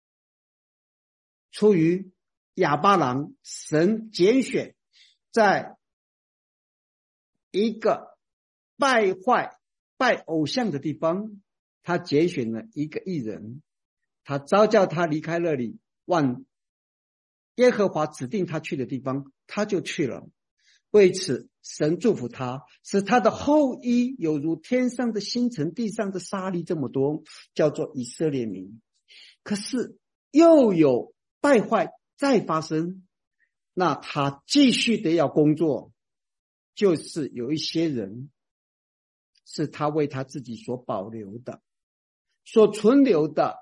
出于亚巴郎神拣选，在一个败坏拜偶像的地方，他拣选了一个义人，他召叫他离开那里，往耶和华指定他去的地方，他就去了。为此神祝福他，使他的后裔有如天上的星辰，地上的沙粒这么多，叫做以色列民。可是又有败坏再发生，那他继续的要工作，就是有一些人是他为他自己所保留的、所存留的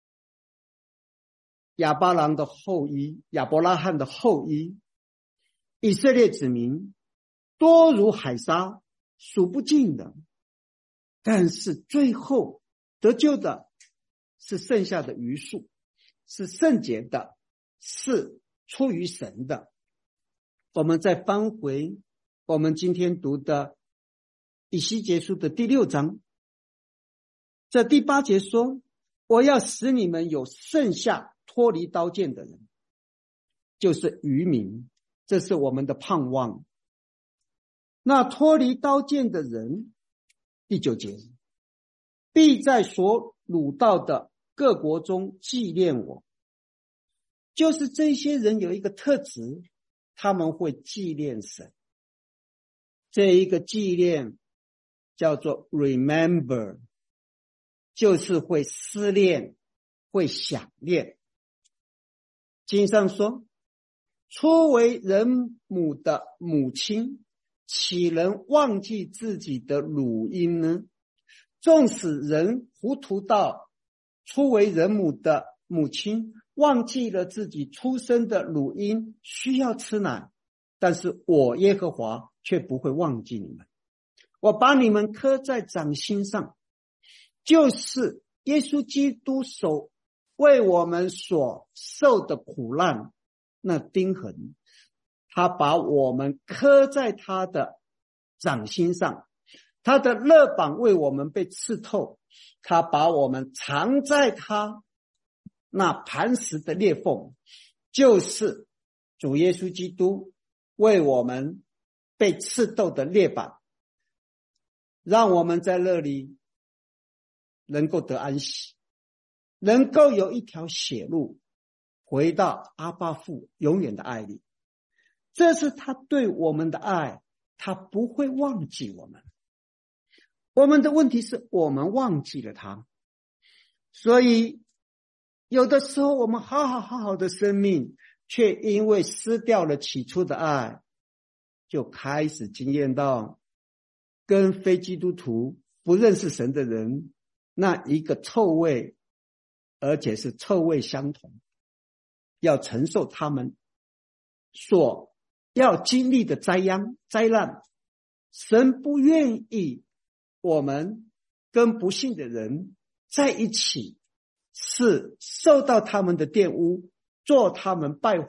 亚巴郎的后裔、亚伯拉罕的后裔，以色列子民多如海沙，数不尽的。但是最后得救的是剩下的余数，是圣洁的，是出于神的。我们再翻回我们今天读的以西结书的第6章，这第8节说，我要使你们有剩下脱离刀剑的人，就是余民，这是我们的盼望。那脱离刀剑的人，第9节，必在所掳到的各国中纪念我。就是这些人有一个特质，他们会纪念神。这一个纪念叫做 remember， 就是会思念，会想念。经上说，初为人母的母亲，岂能忘记自己的乳婴呢？纵使人糊涂到初为人母的母亲忘记了自己出生的乳婴需要吃奶，但是我耶和华却不会忘记你们。我把你们刻在掌心上，就是耶稣基督手为我们所受的苦难，那钉痕，他把我们刻在他的掌心上，他的肋膀为我们被刺透，他把我们藏在他那磐石的裂缝，就是主耶稣基督为我们被刺透的裂膀，让我们在那里能够得安息，能够有一条血路回到阿爸父永远的爱里。这是他对我们的爱，他不会忘记我们。我们的问题是我们忘记了他。所以有的时候我们好好的生命，却因为失掉了起初的爱，就开始经验到跟非基督徒不认识神的人那一个臭味，而且是臭味相同，要承受他们所要经历的灾难。神不愿意我们跟不信的人在一起，是受到他们的玷污，做他们败坏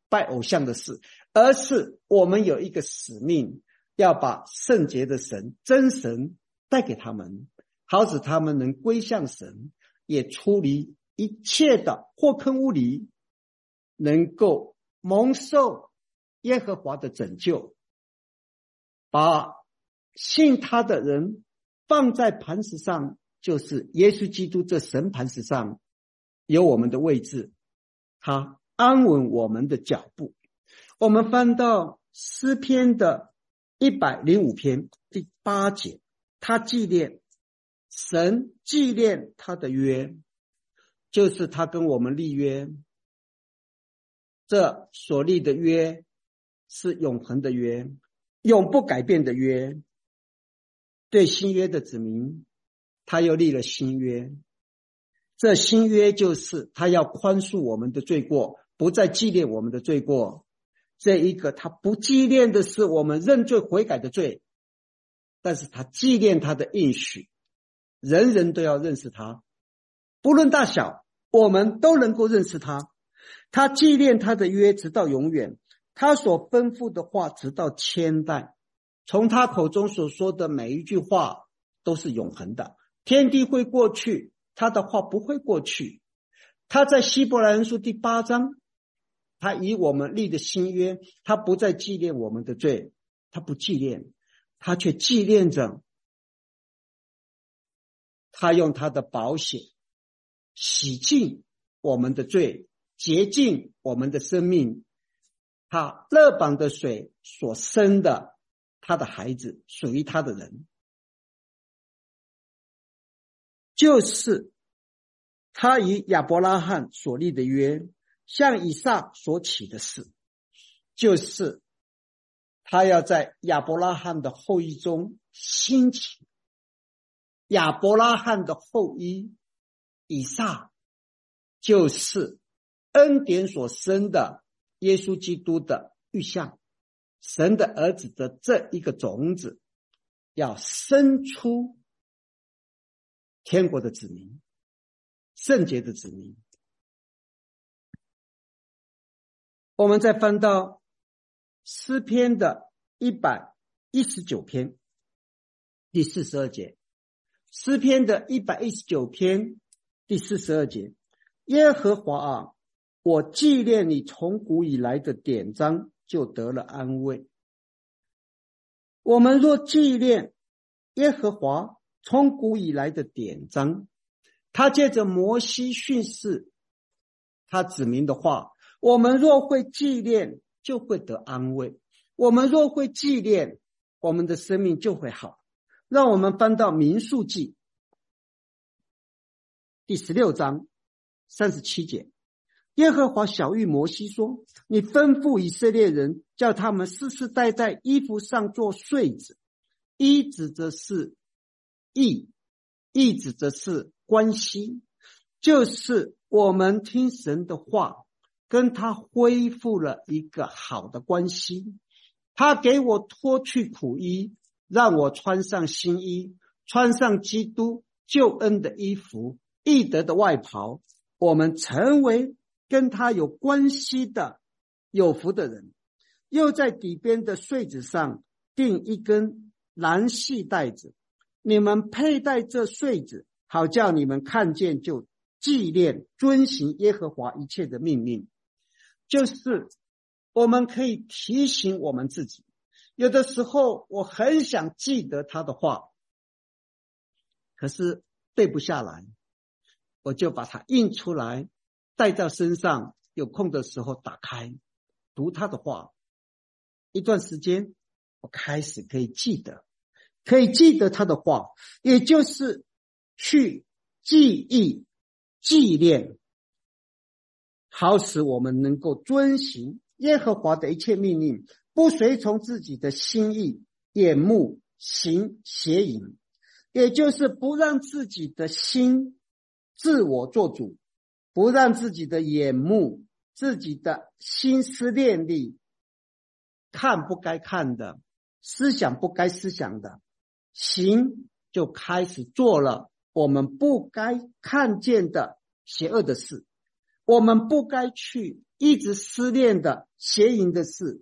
拜偶像的事，而是我们有一个使命，要把圣洁的神真神带给他们，好使他们能归向神，也出离一切的祸坑污泥，能够蒙受耶和华的拯救，把信他的人放在磐石上，就是耶稣基督这神磐石上有我们的位置，他安稳我们的脚步。我们翻到诗篇的105篇第8节，他纪念神，纪念他的约，就是他跟我们立约，这所立的约是永恒的约，永不改变的约。对新约的子民，他又立了新约，这新约就是他要宽恕我们的罪过，不再纪念我们的罪过。这一个他不纪念的是我们认罪悔改的罪，但是他纪念他的应许，人人都要认识他，不论大小，我们都能够认识他。他纪念他的约直到永远，他所吩咐的话直到千代，从他口中所说的每一句话都是永恒的。天地会过去，他的话不会过去。他在希伯来人书第8章，他以我们立的新约，他不再纪念我们的罪，他不纪念，他却纪念着，他用他的宝血洗净我们的罪，洁净我们的生命。他勒榜的水所生的他的孩子，属于他的人，就是他与亚伯拉罕所立的约，向以撒所起的事，就是他要在亚伯拉罕的后裔中兴起亚伯拉罕的后裔以撒，就是恩典所生的耶稣基督的预像，神的儿子的这一个种子要生出天国的子民，圣洁的子民。我们再翻到诗篇的119篇第42节，诗篇的119篇第42节，耶和华啊，我纪念你从古以来的典章，就得了安慰。我们若纪念耶和华从古以来的典章，他借着摩西训示他子民的话，我们若会纪念，就会得安慰。我们若会纪念，我们的生命就会好。让我们翻到民数记第16章37节，耶和华晓谕摩西说，你吩咐以色列人，叫他们世世代代衣服上做穗子。衣指的是义，义指的是关系，就是我们听神的话，跟他恢复了一个好的关系。他给我脱去苦衣，让我穿上新衣，穿上基督救恩的衣服，义德的外袍。我们成为跟他有关系的有福的人。又在底边的穗子上钉一根蓝细带子，你们佩戴这穗子，好叫你们看见就纪念遵行耶和华一切的命令。就是我们可以提醒我们自己，有的时候我很想记得他的话，可是背不下来，我就把它印出来，带到身上，有空的时候打开读他的话，一段时间我开始可以记得他的话，也就是去记忆纪念，好使我们能够遵行耶和华的一切命令，不随从自己的心意眼目行邪淫，也就是不让自己的心自我做主，不让自己的眼目自己的心思念力看不该看的，思想不该思想的，行就开始做了我们不该看见的邪恶的事。我们不该去一直思念的邪淫的事，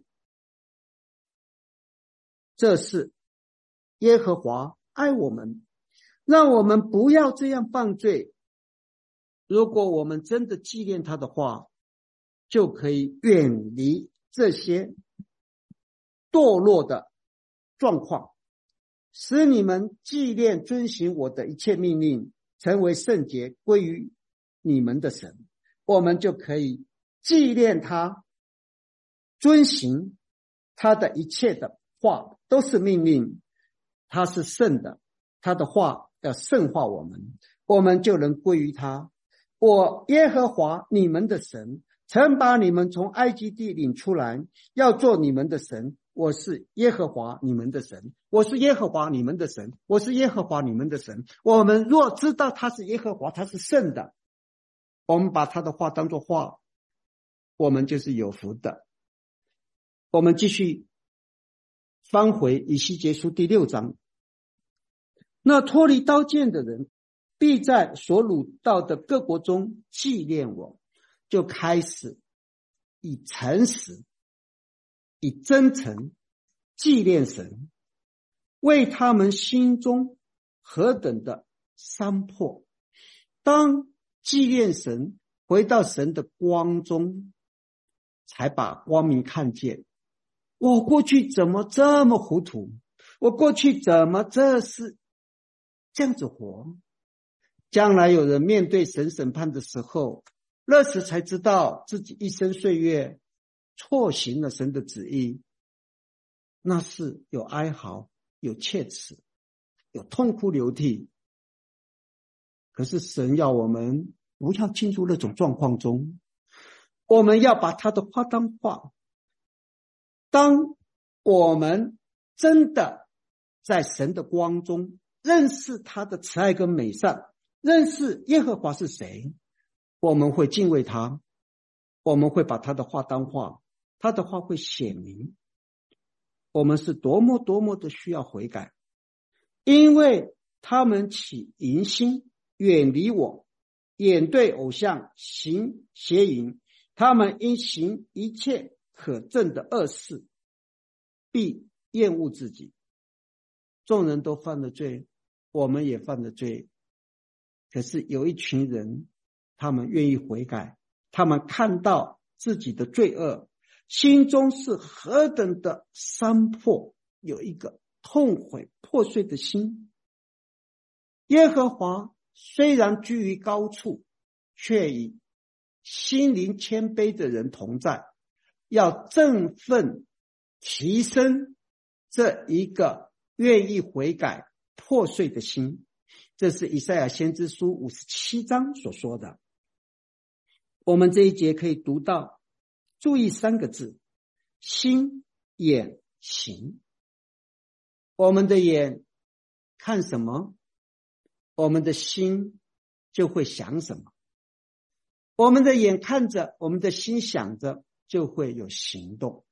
这是耶和华爱我们，让我们不要这样犯罪。如果我们真的纪念他的话，就可以远离这些堕落的状况，使你们纪念遵行我的一切命令，成为圣洁，归于你们的神。我们就可以纪念他，遵行他的一切的话，都是命令，他是圣的，他的话要圣化我们，我们就能归于他。我耶和华你们的神，曾把你们从埃及地领出来，要做你们的神。我是耶和华你们的神，我是耶和华你们的神，我是耶和华你们的神。我们若知道他是耶和华，他是圣的，我们把他的话当作话，我们就是有福的。我们继续翻回以西结书第6章。那脱离刀剑的人，必在所掳到的各国中纪念我，就开始以诚实以真诚纪念神，为他们心中何等的伤破。当纪念神，回到神的光中，才把光明看见。我过去怎么这么糊涂？我过去怎么这样子活？将来有人面对神审判的时候，那时才知道自己一生岁月错行了神的旨意，那是有哀嚎，有切齿，有痛哭流涕。可是神要我们不要进入那种状况中，我们要把他的话当话。当我们真的在神的光中认识他的慈爱跟美善，认识耶和华是谁，我们会敬畏他，我们会把他的话当话，他的话会显明我们是多么多么的需要悔改。因为他们起淫心，远离我，眼对偶像，行邪淫，他们因行一切可憎的恶事，必厌恶自己。众人都犯了罪，我们也犯了罪，可是有一群人，他们愿意悔改，他们看到自己的罪恶，心中是何等的伤破，有一个痛悔破碎的心。耶和华虽然居于高处，却与心灵谦卑的人同在，要振奋提升这一个愿意悔改破碎的心。这是以赛亚先知书57章所说的。我们这一节可以读到，注意3个字：心、眼、行。我们的眼看什么，我们的心就会想什么。我们的眼看着，我们的心想着，就会有行动。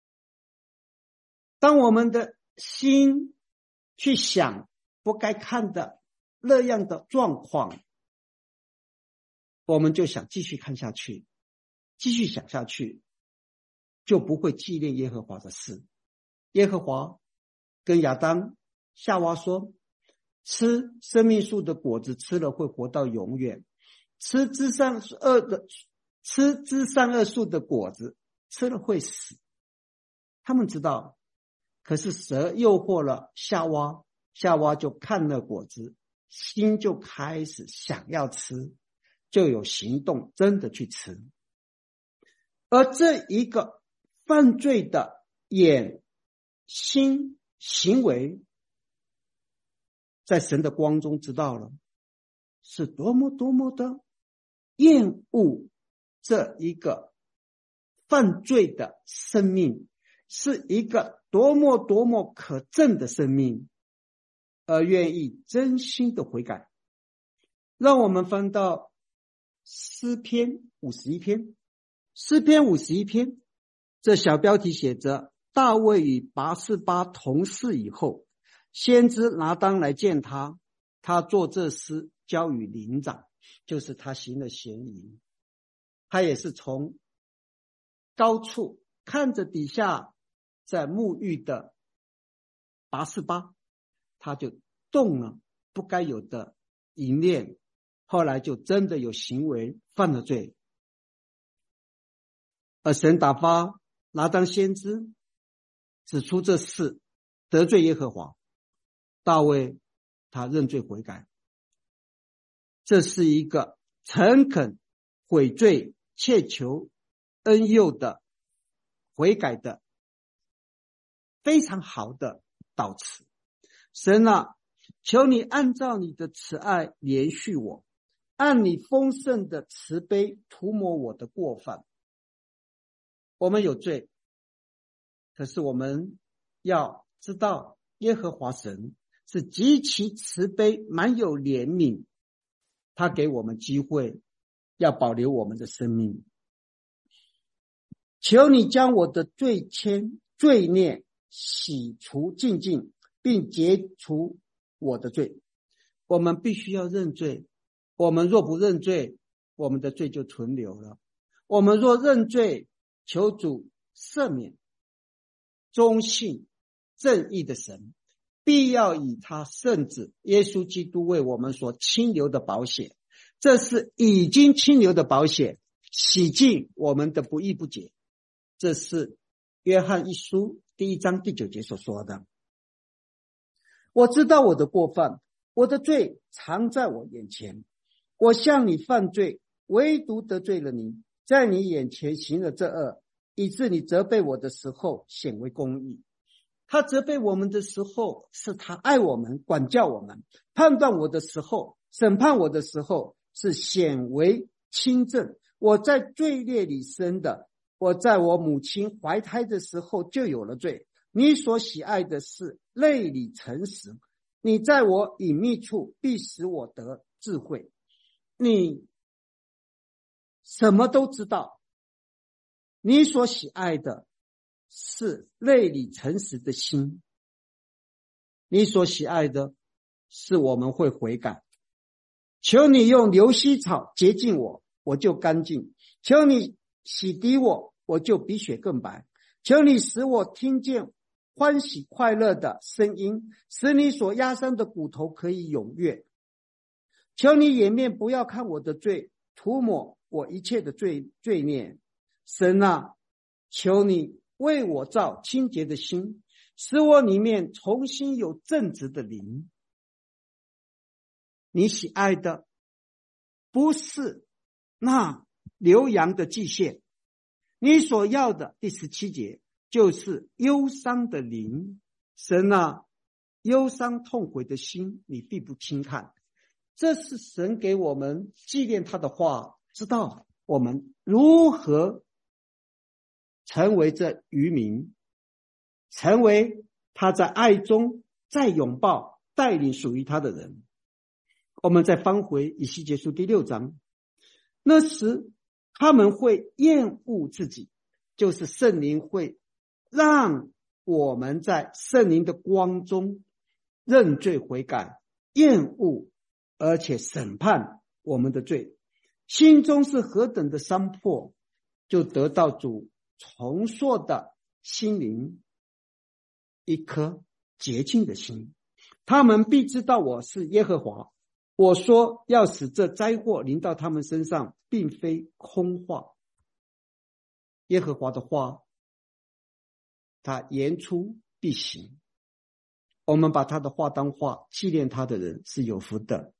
当我们的心去想不该看的那样的状况，我们就想继续看下去，继续想下去，就不会纪念耶和华的事。耶和华跟亚当夏娃说，吃生命树的果子，吃了会活到永远。吃知善恶树的果子，吃了会死。他们知道，可是蛇诱惑了夏娃，夏娃就看了果子，心就开始想要吃，就有行动，真的去吃。而这一个犯罪的眼、心、行为，在神的光中知道了，是多么多么的厌恶这一个犯罪的生命，是一个多么多么可憎的生命，而愿意真心的悔改。让我们翻到诗篇51篇。诗篇51篇，这小标题写着，大卫与拔示巴同事以后，先知拿当来见他，他做这诗交与灵长，就是他行了嫌疑。他也是从高处看着底下在沐浴的拔示巴，他就动了不该有的淫念，后来就真的有行为犯了罪。而神打发拿当先知指出这事得罪耶和华，大卫他认罪悔改，这是一个诚恳悔罪切求恩佑的悔改的非常好的祷词。神啊，求你按照你的慈爱怜恤我，按你丰盛的慈悲涂抹我的过犯。我们有罪，可是我们要知道耶和华神是极其慈悲满有怜悯，他给我们机会要保留我们的生命。求你将我的罪孽洗除净尽，并解除我的罪。我们必须要认罪，我们若不认罪，我们的罪就存留了。我们若认罪，求主赦免，忠信正义的神必要以他圣子耶稣基督为我们所清流的宝血，这是已经清流的宝血，洗净我们的不义不洁。这是约翰一书第1章第9节所说的。我知道我的过犯，我的罪常在我眼前，我向你犯罪，唯独得罪了你，在你眼前行了这恶，以致你责备我的时候显为公义。他责备我们的时候，是他爱我们，管教我们；判断我的时候，审判我的时候，是显为清正。我在罪孽里生的，我在我母亲怀胎的时候就有了罪。你所喜爱的是内里诚实，你在我隐秘处必使我得智慧。你什么都知道，你所喜爱的是内里诚实的心，你所喜爱的是我们会悔改。求你用流溪草洁净我，我就干净；求你洗涤我，我就比雪更白；求你使我听见欢喜快乐的声音，使你所压伤的骨头可以踊跃。求你掩面不要看我的罪，涂抹我一切的罪孽。神啊，求你为我造清洁的心，使我里面重新有正直的灵。你喜爱的不是那流羊的祭献，你所要的第17节就是忧伤的灵。神啊，忧伤痛悔的心你必不轻看。这是神给我们纪念他的话，知道我们如何成为这渔民，成为他在爱中再拥抱带领属于他的人。我们再翻回以西结书第6章，那时他们会厌恶自己，就是圣灵会让我们在圣灵的光中认罪悔改，厌恶而且审判我们的罪，心中是何等的伤破，就得到主重塑的心灵，一颗洁净的心。他们必知道我是耶和华，我说要使这灾祸临到他们身上，并非空话。耶和华的话，他言出必行。我们把他的话当话，纪念他的人是有福的。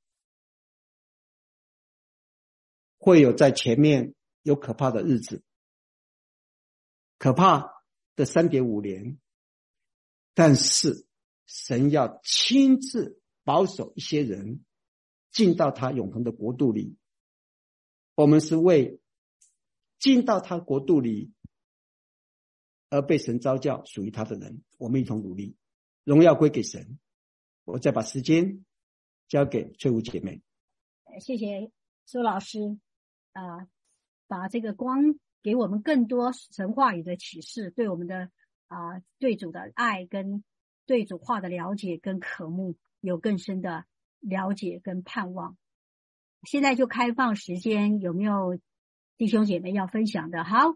会有在前面有可怕的日子，可怕的3.5年，但是神要亲自保守一些人进到他永恒的国度里。我们是为进到他国度里而被神召叫属于他的人，我们一同努力，荣耀归给神。我再把时间交给翠舞姐妹。 谢谢苏老师把这个光给我们更多神话语的启示，对我们的对主的爱跟对主话的了解跟渴慕有更深的了解跟盼望。现在就开放时间，有没有弟兄姐妹要分享的？好，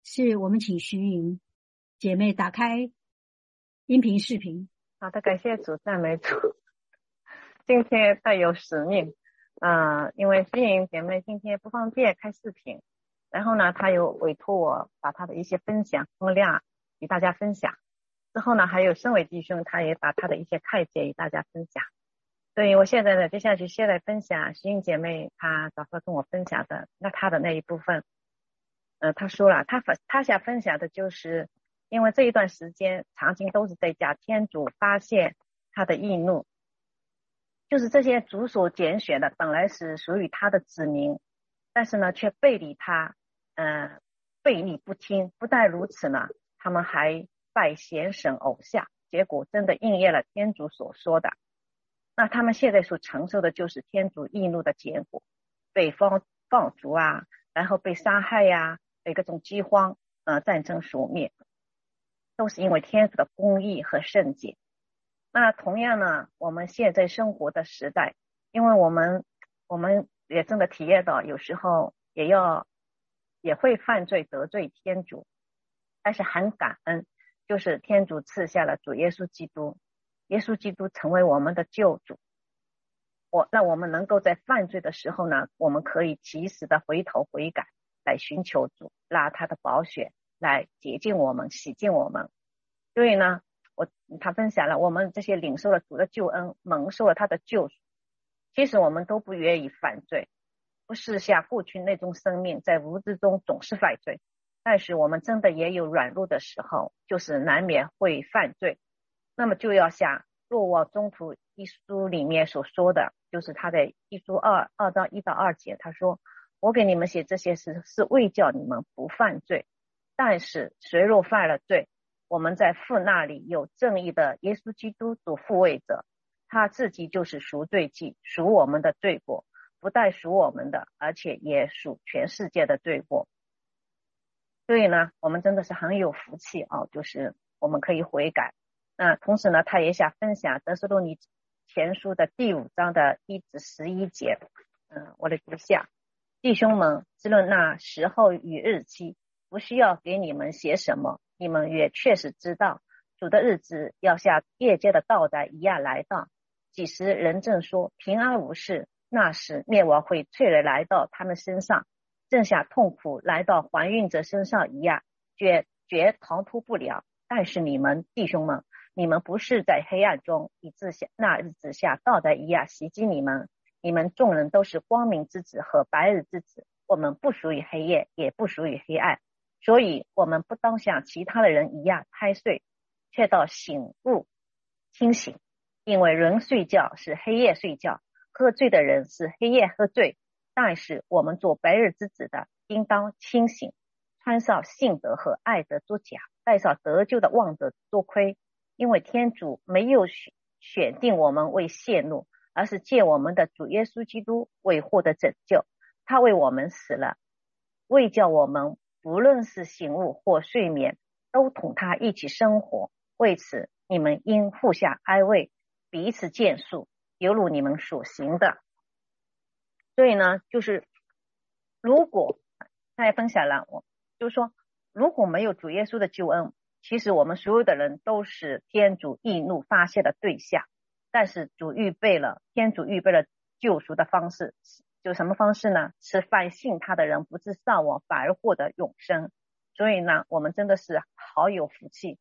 是我们请徐莹姐妹打开音频视频。 好的，感谢主，赞美主。今天带有使命，因为徐莹姐妹今天不方便开视频，然后呢，她有委托我把她的一些分享分量与大家分享。之后呢，还有申伟弟兄，他也把他的一些看见与大家分享。所以我现在呢，接下去先来分享徐莹姐妹她早上跟我分享的她的那一部分。她说了，她想分享的就是，因为这一段时间场景都是在讲天主发现他的义怒，就是这些主所拣选的本来是属于他的子民，但是呢却背离他，背逆不听。不但如此呢，他们还拜贤神偶像，结果真的应验了天主所说的。那他们现在所承受的就是天主义怒的结果，被放逐啊，然后被杀害呀，被各种饥荒、战争所灭，都是因为天主的公义和圣洁。那同样呢，我们现在生活的时代，因为我们也真的体验到，有时候也会犯罪得罪天主，但是很感恩，就是天主赐下了主耶稣基督，耶稣基督成为我们的救主。让我们能够在犯罪的时候呢，我们可以及时的回头悔改，来寻求主，拿他的宝血来洁净我们，洗净我们。所以呢，他分享了我们这些领受了主的救恩，蒙受了他的救赎。其实我们都不愿意犯罪，不是像过去那种生命在无知中总是犯罪，但是我们真的也有软弱的时候，就是难免会犯罪。那么就要像若望宗徒一书里面所说的，就是他在一书2到1到2节，他说，我给你们写这些事是为叫你们不犯罪，但是谁若犯了罪，我们在父那里有正义的耶稣基督做护卫者，他自己就是赎罪祭，赎我们的罪过，不但赎我们的，而且也赎全世界的罪过。所以呢，我们真的是很有福气啊，就是我们可以悔改。那同时呢，他也想分享得斯洛尼前书的第5章的1至11节。我的读下：弟兄们，知论那时候与日期，不需要给你们写什么，你们也确实知道，主的日子要像夜间的到来一样来到。几时人正说平安无事，那时灭亡会脆弱来到他们身上，正像痛苦来到怀孕者身上一样，绝逃脱不了。但是你们弟兄们，你们不是在黑暗中，以致那日子下到来一样袭击你们。你们众人都是光明之子和白日之子，我们不属于黑夜，也不属于黑暗，所以我们不当像其他的人一样太睡，却到醒悟清醒。因为人睡觉是黑夜睡觉，喝醉的人是黑夜喝醉，但是我们做白日之子的，应当清醒，穿上信德和爱德作甲，戴上得救的望德作盔。因为天主没有选定我们为泄怒，而是借我们的主耶稣基督为获得拯救。他为我们死了，为叫我们不论是醒悟或睡眠，都同他一起生活。为此你们应互相安慰，彼此建树，犹如你们所行的。所以呢，就是如果大家分享了，就是说如果没有主耶稣的救恩，其实我们所有的人都是天主义怒发泄的对象。但是天主预备了救赎的方式，就什么方式呢？是凡信他的人不致丧亡，反而获得永生。所以呢，我们真的是好有福气，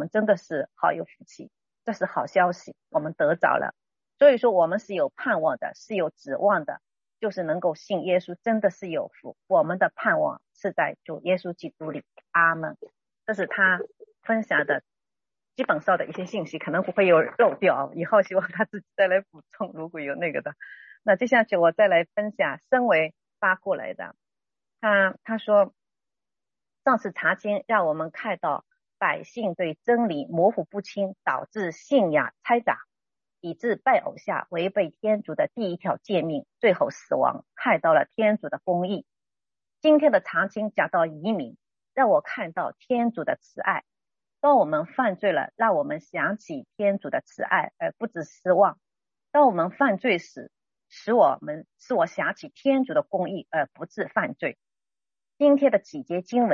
这是好消息，我们得着了。所以说我们是有盼望的，是有指望的，就是能够信耶稣，真的是有福。我们的盼望是在主耶稣基督里。阿们。这是他分享的基本上的一些信息，可能不会有漏掉，以后希望他自己再来补充，如果有那个的。那接下去我再来分享身为发过来的。他说，上次查经让我们看到百姓对真理模糊不清，导致信仰掺杂，以致拜偶像，违背天主的第一条诫命，最后死亡，看到了天主的公义。今天的查经讲到移民，让我看到天主的慈爱。当我们犯罪了，让我们想起天主的慈爱，而不致失望。当我们犯罪时，使我想起天主的公义，而不致犯罪。今天的几节经文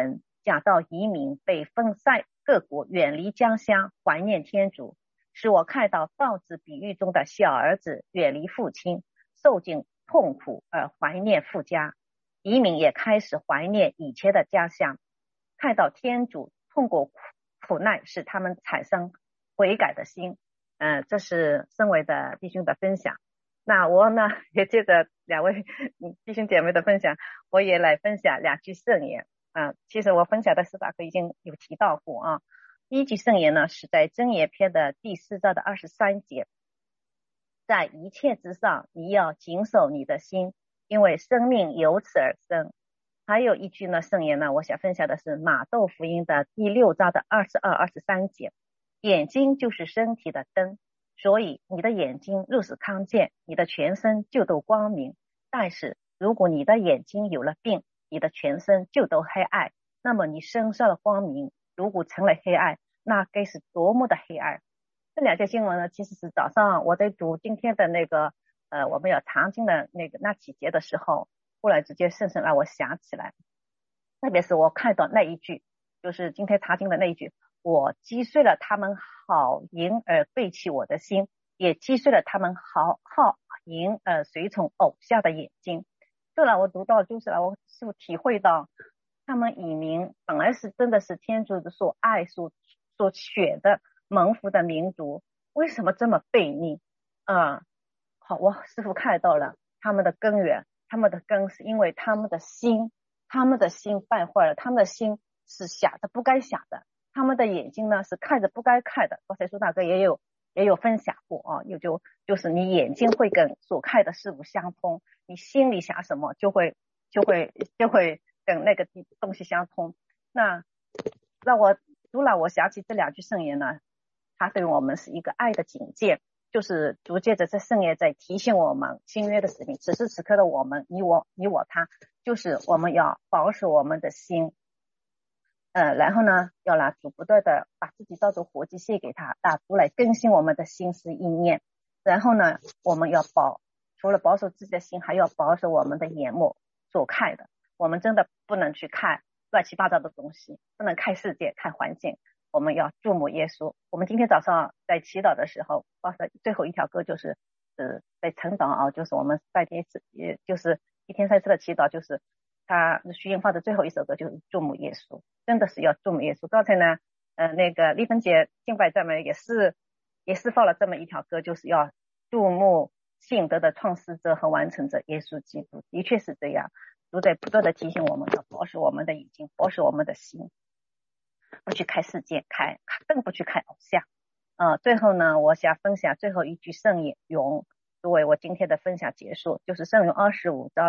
讲到移民被分散各国，远离家乡，怀念天主，使我看到报纸比喻中的小儿子远离父亲，受尽痛苦而怀念父家。移民也开始怀念以前的家乡，看到天主通过苦难使他们产生悔改的心。这是身为的弟兄的分享。那我呢也借着两位弟兄姐妹的分享，我也来分享2句圣言。其实我分享的4大课已经有提到过啊。第一句圣言呢是在箴言篇的第4章的23节，在一切之上你要谨守你的心，因为生命由此而生。还有一句呢圣言呢，我想分享的是马窦福音的第6章的22、23节，眼睛就是身体的灯，所以你的眼睛若是康健，你的全身就都光明。但是如果你的眼睛有了病，你的全身就都黑暗，那么你身上的光明如果成了黑暗，那该是多么的黑暗。这2节经文呢，其实是早上我在读今天的那个我们要查经的那几节的时候，后来直接深深让我想起来。特别是我看到那一句，就是今天查经的那一句，我击碎了他们好淫而背弃我的心，也击碎了他们好淫而随从偶像的眼睛。后来我读到就是我是体会到他们移民本来是真的是天主所爱所选的蒙福的民族，为什么这么悖逆？好，我似乎看到了他们的根源，他们的根是因为他们的心败坏了，他们的心是想的不该想的，他们的眼睛呢是看着不该看的。刚才苏大哥也有分享过啊，就是你眼睛会跟所看的事物相通，你心里想什么就会跟那个东西相通。那让我读了，我想起这2句圣言呢，它对我们是一个爱的警戒，就是逐渐着这圣言在提醒我们新约的使命。此时此刻的我们，你我他，就是我们要保守我们的心，然后呢要拿主不断的把自己当作活祭献给他，拿主来更新我们的心思意念。然后呢我们要除了保守自己的心，还要保守我们的眼目所看的。我们真的不能去看乱七八糟的东西，不能看世界看环境，我们要注目耶稣。我们今天早上在祈祷的时候，最后一条歌就是在晨祷啊，就是我们3天也就是1天3次的祈祷，就是他徐英发的最后一首歌就是注目耶稣，真的是要注目耶稣。刚才呢那个丽芬姐敬拜赞美也是放了这么一条歌，就是要注目信德的创始者和完成者耶稣基督。的确是这样，都在不断的提醒我们要保守我们的眼睛，保守我们的心，不去看世界，更不去看偶像。最后呢我想分享最后一句圣言，作为我今天的分享结束，就是圣咏25章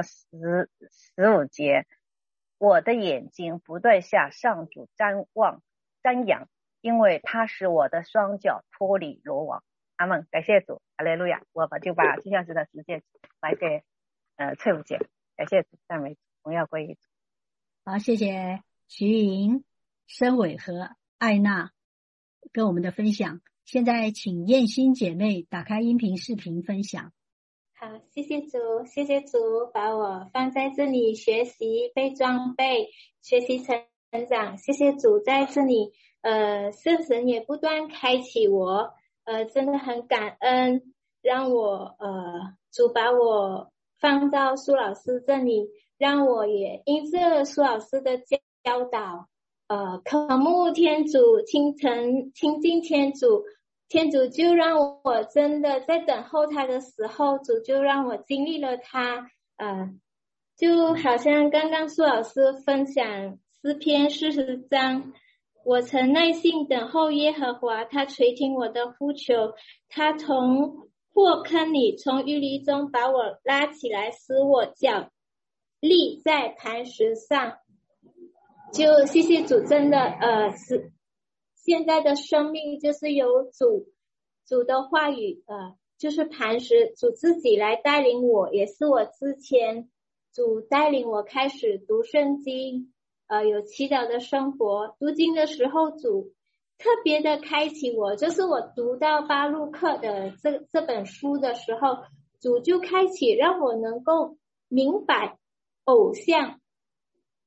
15节，我的眼睛不断向上主瞻仰，因为他使我的双脚脱离罗网。阿们，感谢主，哈利路亚。我就把接下来的时间来给翠舞姐，感谢主，赞美主，荣耀归于主。 好，谢谢徐莹、申伟和艾娜跟我们的分享。现在请燕心姐妹打开音频视频分享。 好，谢谢主，谢谢主把我放在这里学习被装备，学习成长。谢谢主在这里圣神也不断开启我，真的很感恩，让我主把我放到苏老师这里，让我也因着苏老师的教导渴慕天主，亲近天主，天主就让我真的在等候他的时候，主就让我经历了他。就好像刚刚苏老师分享诗篇40章，我曾耐心等候耶和华，他垂听我的呼求，他从祸坑里，从淤泥中把我拉起来，使我脚立在磐石上。就谢谢主，真的现在的生命就是由主的话语就是磐石，主自己来带领我，也是我之前主带领我开始读圣经，有祈祷的生活。读经的时候，主特别的开启我，就是我读到巴路克的这本书的时候，主就开启让我能够明白偶像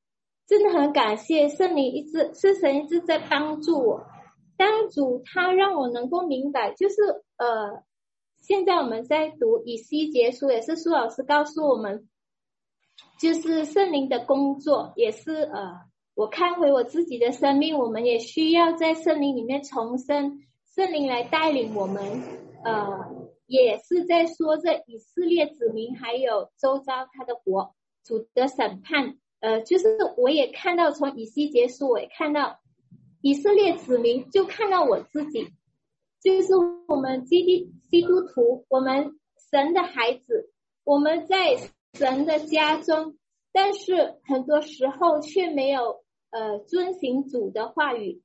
真的很感谢圣灵是神一直在帮助我。当主他让我能够明白，就是现在我们在读以西结书，也是苏老师告诉我们，就是圣灵的工作，也是我看回我自己的生命，我们也需要在圣灵里面重生，圣灵来带领我们，也是在说这以色列子民还有周遭他的国主的审判，就是我也看到从以西结书，我也看到以色列子民，就看到我自己，就是我们基督徒，我们神的孩子，我们在神的家中，但是很多时候却没有遵行主的话语，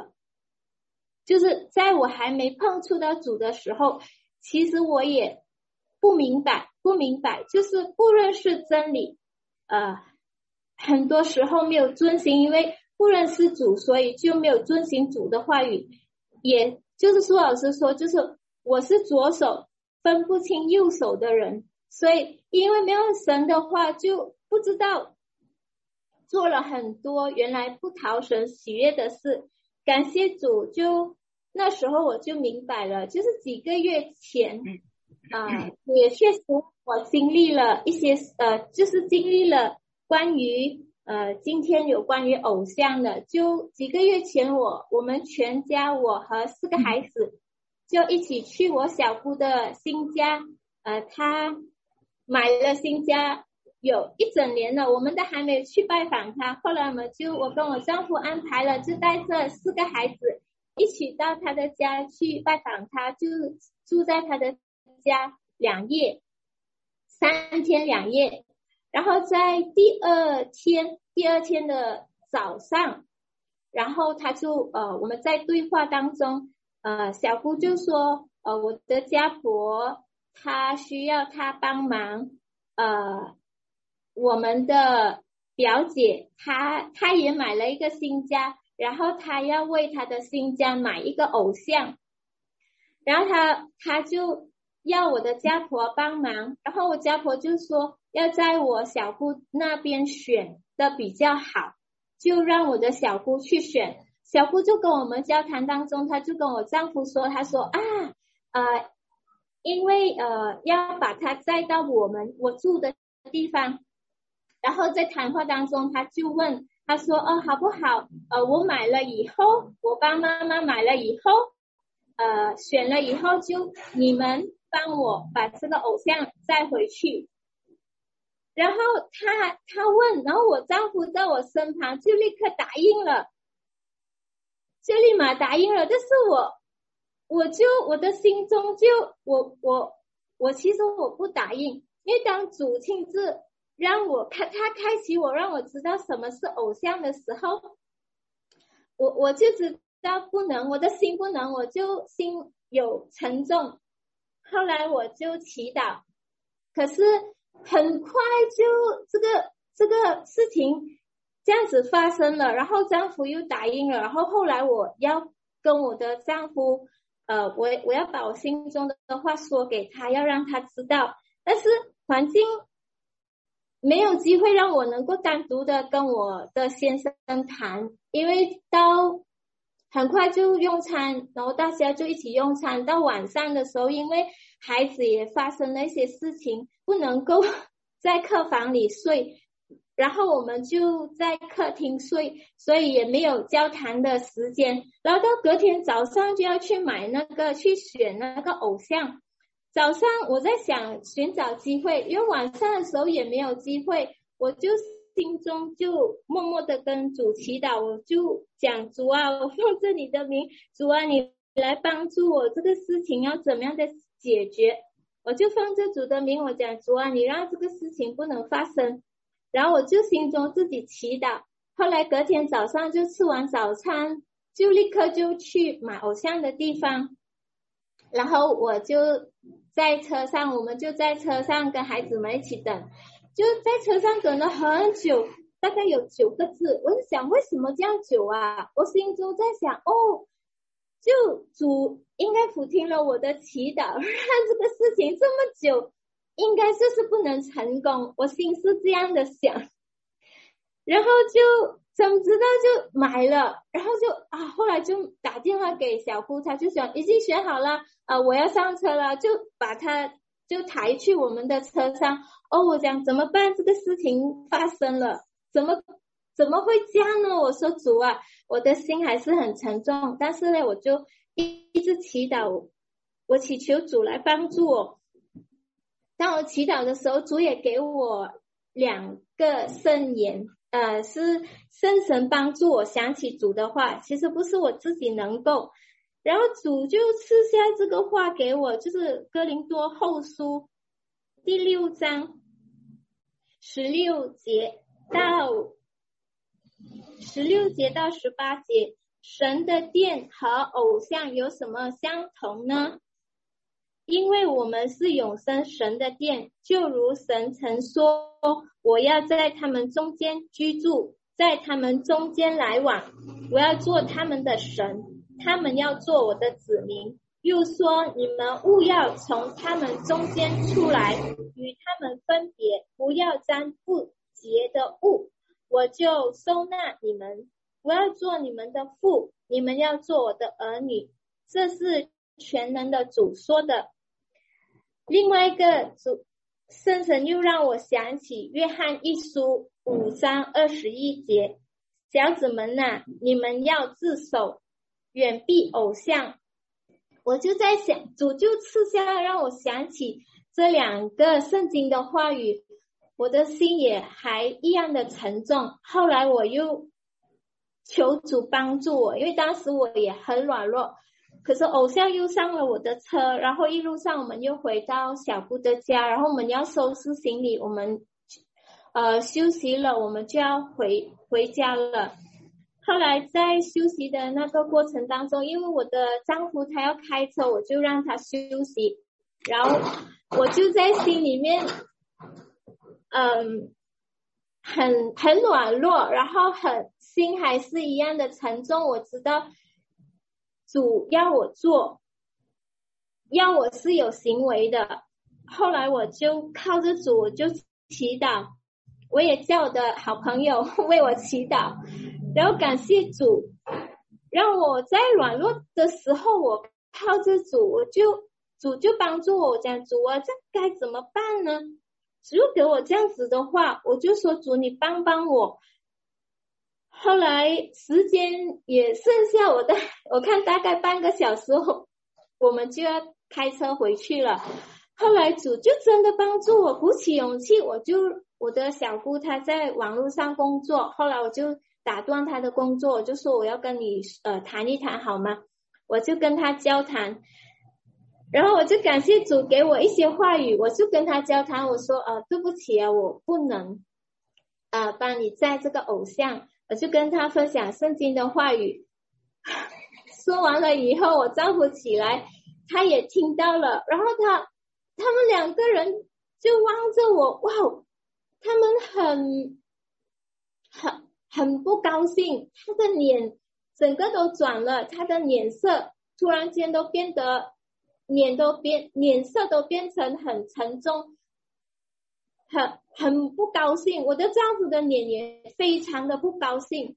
就是在我还没碰触到主的时候，其实我也不明白，就是不认识真理，很多时候没有遵行，因为不认识主，所以就没有遵行主的话语。也就是苏老师说，就是我是左手分不清右手的人，所以因为没有神的话，就不知道做了很多原来不讨神喜悦的事。感谢主，就那时候我就明白了，就是几个月前也确实我经历了一些就是经历了关于今天有关于偶像的。就几个月前我们全家，我和4个孩子就一起去我小姑的新家，她买了新家有1整年了，我们都还没有去拜访她。后来我跟我丈夫安排了，就带这4个孩子一起到她的家去拜访她，就住在她的家2夜，3天2夜。然后在第二天的早上，然后他就我们在对话当中，小姑就说我的家婆她需要她帮忙，我们的表姐她也买了一个新家，然后她要为她的新家买一个偶像，然后她就要我的家婆帮忙，然后我家婆就说要在我小姑那边选的比较好，就让我的小姑去选。小姑就跟我们交谈当中，她就跟我丈夫说，她说因为要把她载到我住的地方，然后在谈话当中，她就问，她说好不好我买了以后，我帮妈妈买了以后选了以后，就你们帮我把这个偶像载回去。然后他问，然后我丈夫在我身旁就立刻答应了，就立马答应了。但是我的心中就我其实我不答应，因为当主亲自让我他开启我，让我知道什么是偶像的时候，我就知道不能，我的心不能，我就心有沉重。后来我就祈祷，可是很快就这个事情这样子发生了，然后丈夫又答应了，然后后来我要跟我的丈夫我要把我心中的话说给他，要让他知道，但是环境没有机会让我能够单独的跟我的先生谈，因为到很快就用餐，然后大家就一起用餐，到晚上的时候，因为孩子也发生了一些事情，不能够在客房里睡，然后我们就在客厅睡，所以也没有交谈的时间。然后到隔天早上就要去选那个偶像，早上我在想寻找机会，因为晚上的时候也没有机会，我就心中就默默的跟主祈祷，我就讲，主啊，我奉着你的名，主啊，你来帮助我，这个事情要怎么样的解决。我就奉着主的名，我讲，主啊，你让这个事情不能发生。然后我就心中自己祈祷，后来隔天早上就吃完早餐，就立刻就去买偶像的地方，然后我就在车上，我们就在车上跟孩子们一起等，就在车上等了很久，大概有9个字。我就想为什么这样久啊？我心中在想，就主应该俯听了我的祈祷，让这个事情这么久，应该就是不能成功，我心是这样的想。 然后就怎么知道就买了，然后就后来就打电话给小姑，他就说已经选好了，我要上车了，就把他就抬去我们的车上。我讲怎么办？这个事情发生了，怎么会这样呢？我说主啊，我的心还是很沉重，但是呢，我就一直祈祷，我祈求主来帮助我。当我祈祷的时候，主也给我2个圣言，是圣神帮助我想起主的话，其实不是我自己能够。然后主就赐下这个话给我，就是哥林多后书第6章16节到18节，神的殿和偶像有什么相同呢？因为我们是永生神的殿，就如神曾说，我要在他们中间居住，在他们中间来往，我要做他们的神，他们要做我的子民。又说，你们务要从他们中间出来，与他们分别，不要沾不洁的物，我就收纳你们，我要做你们的父，你们要做我的儿女。这是全能的主说的。另外一个圣神又让我想起约翰一书5章21节，小子们啊，你们要自守，远避偶像。我就在想，主就赐下让我想起这2个圣经的话语，我的心也还一样的沉重。后来我又求主帮助我，因为当时我也很软弱，可是偶像又上了我的车，然后一路上我们又回到小姑的家，然后我们要收拾行李，我们休息了，我们就要回家了。后来在休息的那个过程当中，因为我的丈夫他要开车，我就让他休息，然后我就在心里面很软弱，然后心还是一样的沉重。我知道主要我做，要我是有行为的。后来我就靠着主，我就祈祷，我也叫我的好朋友为我祈祷，然后感谢主，让我在软弱的时候，我靠着主，主就帮助我。我讲主啊，这该怎么办呢？主给我这样子的话，我就说主，你帮我。后来时间也剩下我看大概半个小时后，我们就要开车回去了。后来主就真的帮助我，鼓起勇气，我的小姑她在网络上工作，后来我就打断她的工作，我就说我要跟你谈一谈好吗？我就跟她交谈，然后我就感谢主给我一些话语，我就跟她交谈，我说对不起啊，我不能帮你在这个偶像，我就跟她分享圣经的话语。说完了以后，我丈夫起来，他也听到了，然后他们2个人就望着我，哇，他们很不高兴，他的脸整个都转了，他的脸色突然间都变得脸色都变成很沉重，很不高兴。我的丈夫的脸也非常的不高兴，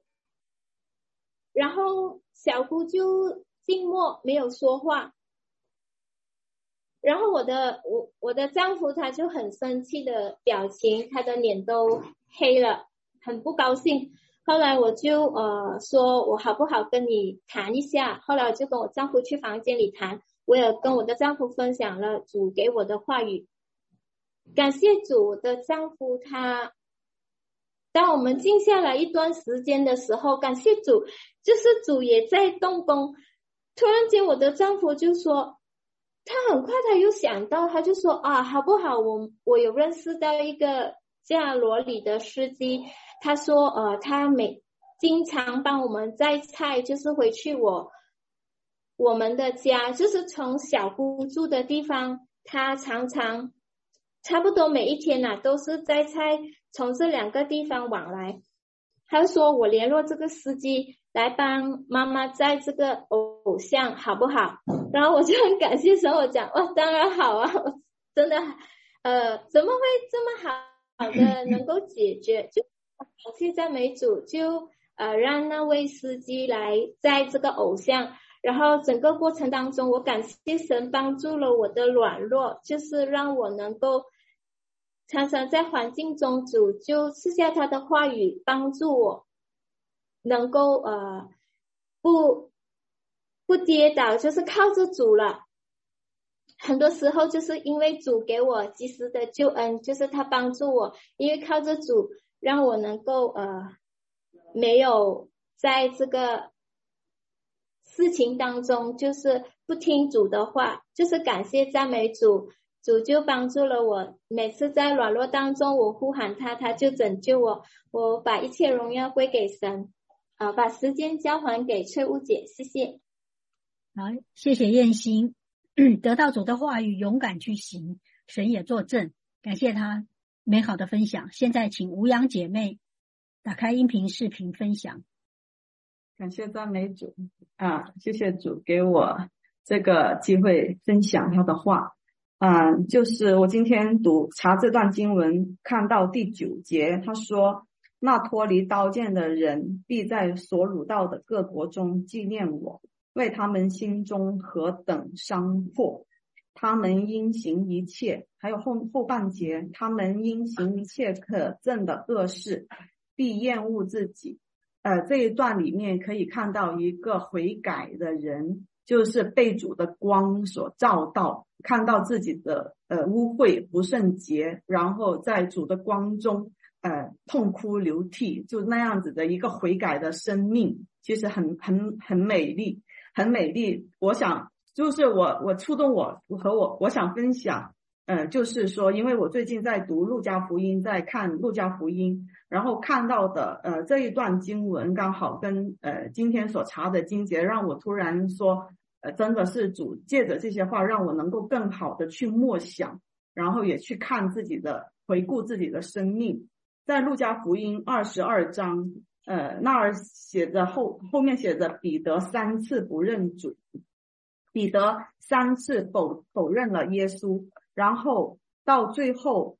然后小姑就静默没有说话。然后我的丈夫他就很生气的表情，他的脸都黑了，很不高兴。后来我就说我好不好跟你谈一下，后来我就跟我丈夫去房间里谈，我也跟我的丈夫分享了主给我的话语。感谢主，我的丈夫当我们静下来一段时间的时候，感谢主，就是主也在动工。突然间我的丈夫就说，他很快他又想到，他就说好不好，我有认识到一个叫罗里的司机，他说他经常帮我们载菜，就是回去我们的家，就是从小姑住的地方，他常常差不多每一天都是载菜从这2个地方往来。他说我联络这个司机来帮妈妈载这个偶像好不好？然后我就很感谢神，我讲当然好啊，真的怎么会这么好的能够解决？就感谢赞美主，就让那位司机来载这个偶像，然后整个过程当中，我感谢神帮助了我的软弱，就是让我能够常常在环境中，主就赐下他的话语帮助我能够不跌倒，就是靠着主了。很多时候就是因为主给我及时的救恩，就是他帮助我，因为靠着主让我能够没有在这个事情当中就是不听主的话，就是感谢赞美主，主就帮助了我。每次在软弱当中我呼喊他，他就拯救我。我把一切荣耀归给神，把时间交还给翠乌姐，谢谢。 好，谢谢燕心。得到主的话语，勇敢去行，神也作证，感谢他美好的分享。现在请吴阳姐妹打开音频视频分享。 感谢赞美主谢谢主给我这个机会分享他的话。就是我今天查这段经文，看到第9节，他说：那脱离刀剑的人必在所掳到的各国中纪念我，为他们心中何等伤破，他们因行一切，还有后半节，他们因行一切可憎的恶事，必厌恶自己。这一段里面可以看到一个悔改的人，就是被主的光所照到，看到自己的污秽不圣洁，然后在主的光中痛哭流涕，就那样子的一个悔改的生命，其实很美丽，很美丽。我想就是我触动我想分享，就是说，因为我最近在读路加福音，在看路加福音，然后看到的这一段经文刚好跟今天所查的经节，让我突然说真的是主借着这些话让我能够更好的去默想，然后也去看回顾自己的生命。在路加福音22章那儿写着后面写着彼得3次不认主，彼得3次否认了耶稣，然后到最后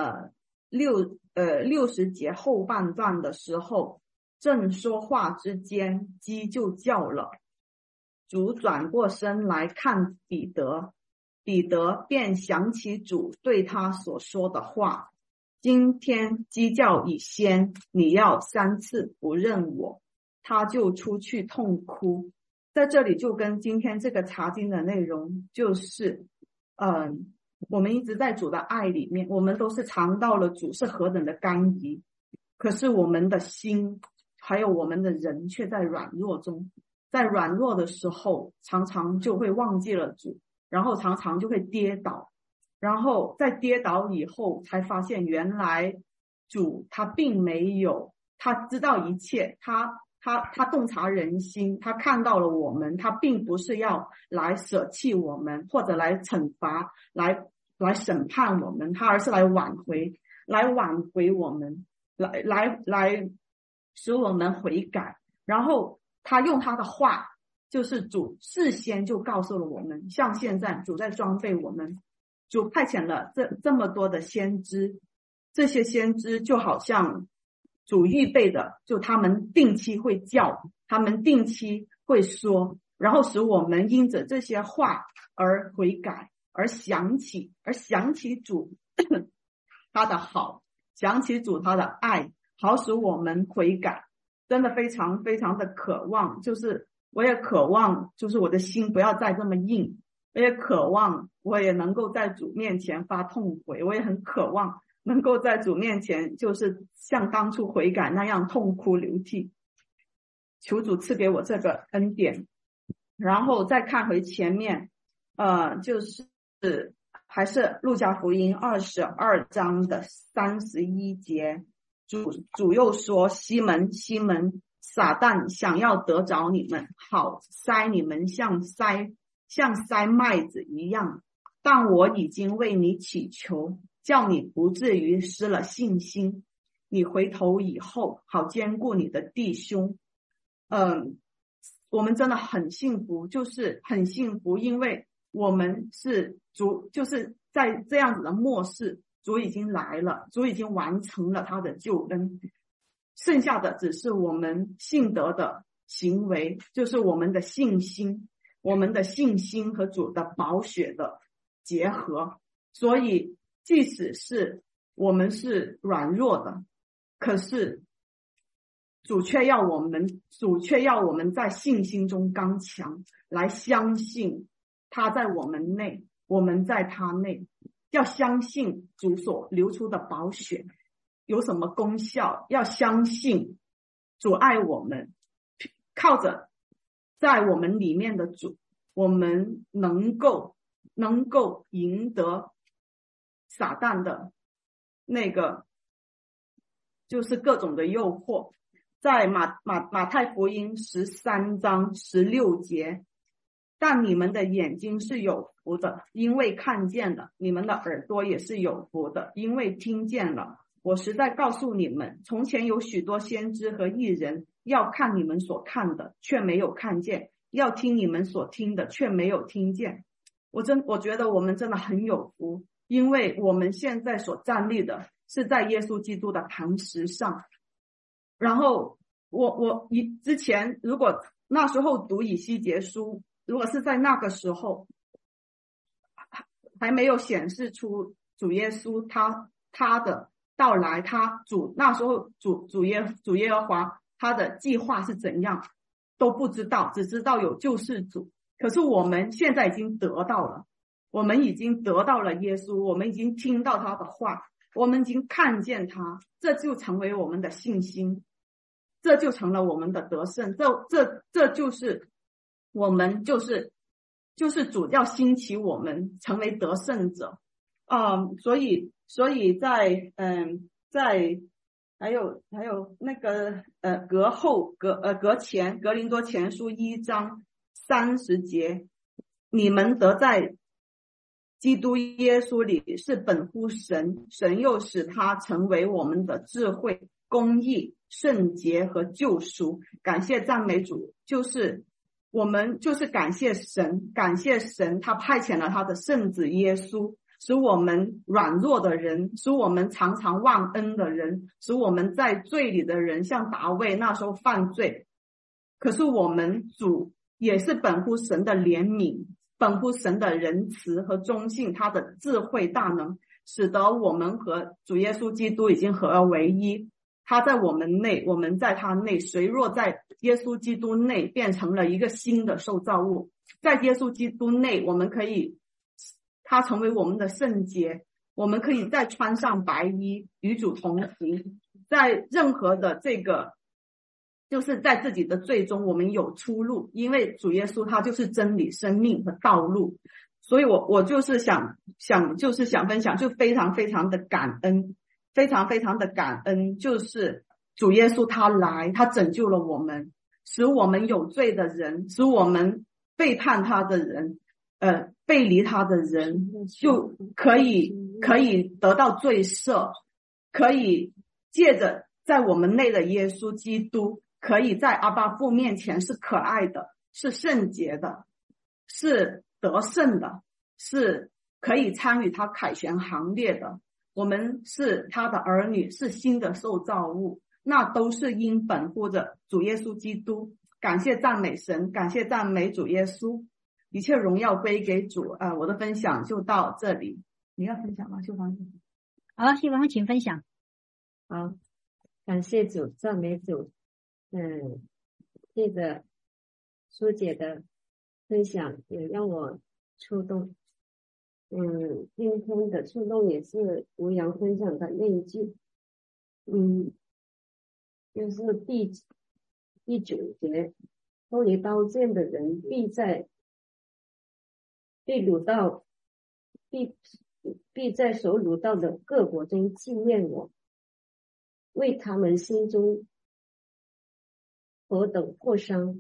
60节后半段的时候，正说话之间，鸡就叫了。主转过身来看彼得，彼得便想起主对他所说的话：今天鸡叫以先，你要3次不认我。他就出去痛哭。在这里就跟今天这个查经的内容就是我们一直在主的爱里面，我们都是尝到了主是何等的甘饴，可是我们的心还有我们的人却在软弱中，在软弱的时候常常就会忘记了主，然后常常就会跌倒，然后在跌倒以后才发现原来主他并没有，他知道一切，他洞察人心，他看到了我们，他并不是要来舍弃我们或者来惩罚来审判我们，他而是来挽回我们，来使我们悔改。然后他用他的话，就是主事先就告诉了我们，像现在主在装备我们，主派遣了这么多的先知，这些先知就好像主预备的，就他们定期会叫，他们定期会说，然后使我们因着这些话而悔改，而想起主他的好，想起主他的爱，好使我们悔改。真的非常非常的渴望，就是我也渴望，就是我的心不要再这么硬，我也渴望我也能够在主面前发痛悔，我也很渴望能够在主面前就是像当初悔改那样痛哭流涕，求主赐给我这个恩典。然后再看回前面就是还是路加福音22章的31节，主又说：西门西门，撒旦想要得着你们，好塞你们像塞麦子一样，但我已经为你祈求，叫你不至于失了信心，你回头以后好兼顾你的弟兄。我们真的很幸福，就是很幸福，因为我们是主，就是在这样子的末世，主已经来了，主已经完成了他的救恩。 剩下的只是我们信德的行为，就是我们的信心，我们的信心和主的宝血的结合。所以即使是我们是软弱的，可是主却要我们在信心中刚强，来相信他在我们内，我们在他内，要相信主所流出的宝血有什么功效，要相信主爱我们，靠着在我们里面的主，我们能够赢得撒旦的那个就是各种的诱惑。在马太福音13章16节，但你们的眼睛是有福的，因为看见了；你们的耳朵也是有福的，因为听见了。我实在告诉你们，从前有许多先知和义人，要看你们所看的，却没有看见；要听你们所听的，却没有听见。我觉得我们真的很有福，因为我们现在所站立的是在耶稣基督的磐石上。然后我之前如果那时候读以西结书，如果是在那个时候还没有显示出主耶稣他的到来，那时候主耶和华他的计划是怎样都不知道，只知道有救世主。可是我们现在已经得到了，我们已经得到了耶稣，我们已经听到他的话，我们已经看见他，这就成为我们的信心，这就成了我们的得胜，这就是我们就是主要兴起我们成为得胜者。所以在还有那个隔前格林多前书1章30节，你们得在基督耶稣里是本乎神，神又使他成为我们的智慧、公义、圣洁和救赎。感谢赞美主，我们就是感谢神，他派遣了他的圣子耶稣，使我们软弱的人，使我们常常忘恩的人，使我们在罪里的人，像达味那时候犯罪，可是我们主也是本乎神的怜悯，本乎神的仁慈和忠信，他的智慧大能，使得我们和主耶稣基督已经合而为一。他在我们内，我们在他内，谁若在耶稣基督内，变成了一个新的受造物。在耶稣基督内，我们可以他成为我们的圣洁，我们可以再穿上白衣与主同行，在任何的这个就是在自己的罪中我们有出路，因为主耶稣他就是真理、生命和道路。所以我就是想分享，就非常非常的感恩，非常非常的感恩，就是主耶稣他来，他拯救了我们，使我们有罪的人，使我们背叛他的人背离他的人就可以得到罪赦，可以借着在我们内的耶稣基督，可以在阿爸父面前是可爱的，是圣洁的，是得胜的，是可以参与他凯旋行列的。我们是他的儿女，是新的受造物，那都是因本乎着主耶稣基督。感谢赞美神，感谢赞美主耶稣，一切荣耀归给主。我的分享就到这里。你要分享吗，秀芳？ 好，秀芳请分享。 好，感谢主，赞美主。借着苏姐的分享也让我触动。今天的触动也是吴阳分享的那一句，就是第9节，脱离刀剑的人必在所掳到的各国中纪念我，为他们心中何等破伤，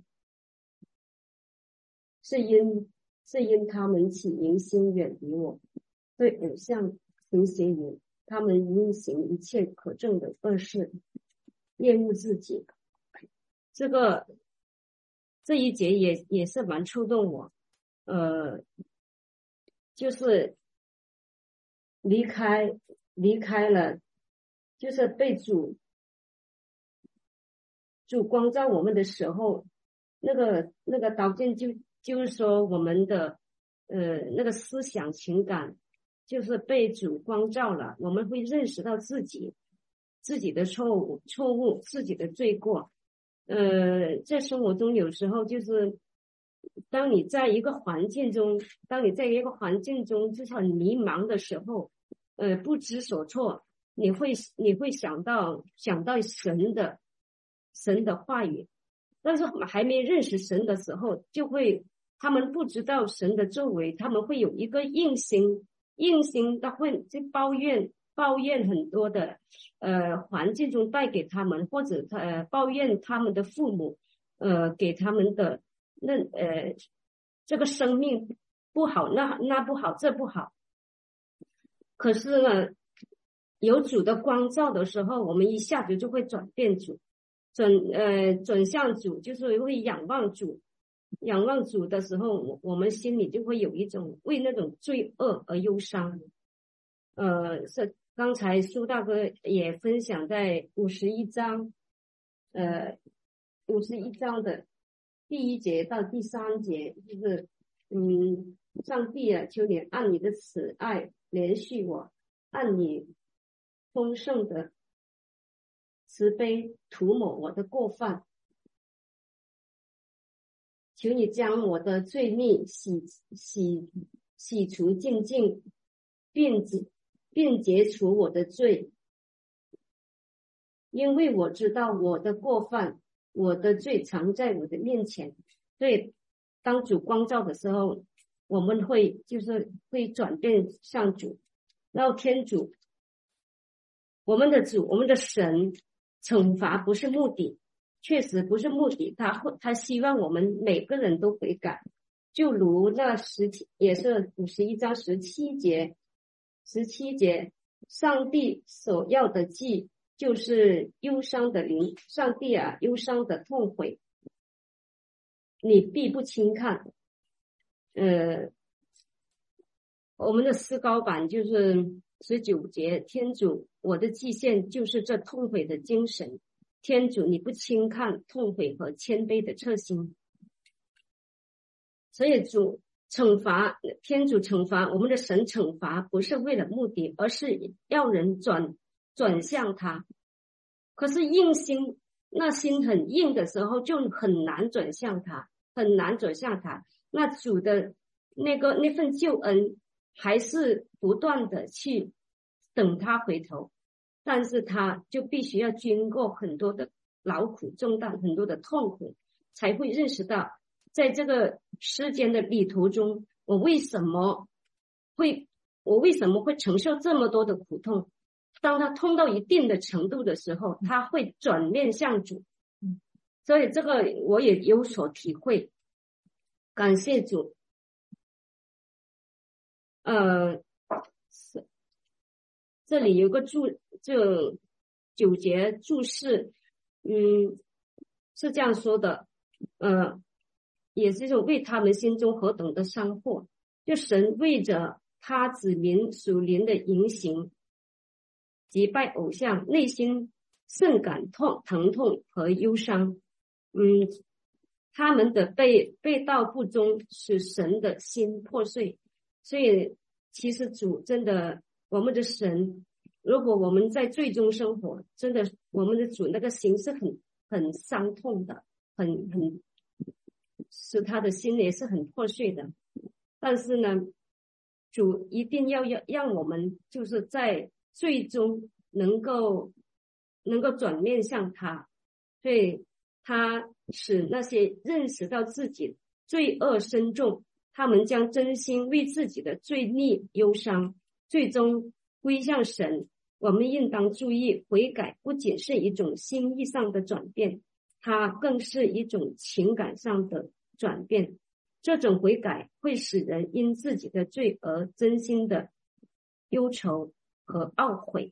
是因他们起淫心远离我，对偶像行邪淫，他们因行一切可憎的恶事，厌恶自己。这一节也是蛮触动我，就是离开了，就是被主主光照我们的时候，那个刀剑就是说我们的那个思想情感就是被主光照了，我们会认识到自己的错误，自己的罪过。在生活中有时候就是当你在一个环境中就是很迷茫的时候，不知所措，你会想到神的话语，但是还没认识神的时候，他们不知道神的作为，他们会有一个硬心，他会就抱怨很多的环境中带给他们，或者抱怨他们的父母给他们的这个生命不好，那不好，这不好。可是呢，有主的光照的时候，我们一下子就会转变转向主，就是会仰望主的时候，我们心里就会有一种为那种罪恶而忧伤。是刚才苏大哥也分享在51章51章的第1节到第3节，就是上帝啊，求你按你的慈爱怜恤我，按你丰盛的慈悲涂抹我的过犯，求你将我的罪孽洗除净尽，并解除我的罪，因为我知道我的过犯，我的罪藏在我的面前。所以当主光照的时候，我们会转变向主，然后天主，我们的主，我们的神，惩罚不是目的，确实不是目的，他希望我们每个人都悔改，就如那也是51章17节，上帝所要的祭就是忧伤的灵，上帝啊，忧伤的痛悔，你必不轻看。我们的思高版就是19节，天主，我的祭献就是这痛悔的精神，天主你不轻看痛悔和谦卑的彻心。所以天主惩罚，我们的神惩罚不是为了目的，而是要人转向他。可是那心很硬的时候，就很难转向他。那主的那份救恩还是不断的去等他回头，但是他就必须要经过很多的劳苦重担，很多的痛苦，才会认识到在这个世间的旅途中，我为什么会承受这么多的苦痛。当他痛到一定的程度的时候，他会转面向主。所以这个我也有所体会，感谢主。这里有个9节注释，是这样说的，也就是为他们心中何等的伤祸，就神为着他子民属灵的言行击败偶像，内心甚感疼痛和忧伤。他们的背道不忠，使神的心破碎。所以其实主真的，我们的神，如果我们在罪中生活，真的我们的主那个心是很伤痛的，很使他的心也是很破碎的。但是呢，主一定要让我们就是在最终能够转面向他，所以他使那些认识到自己罪恶深重，他们将真心为自己的罪孽忧伤，最终归向神。我们应当注意，悔改不仅是一种心意上的转变，它更是一种情感上的转变。这种悔改会使人因自己的罪而真心的忧愁和懊悔。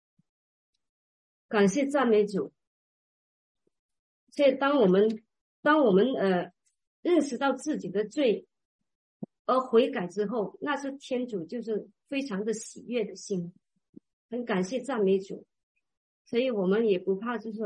感谢赞美主。所以当我们认识到自己的罪而悔改之后，那是天主就是非常的喜悦的心，很感谢赞美主。所以我们也不怕，就是说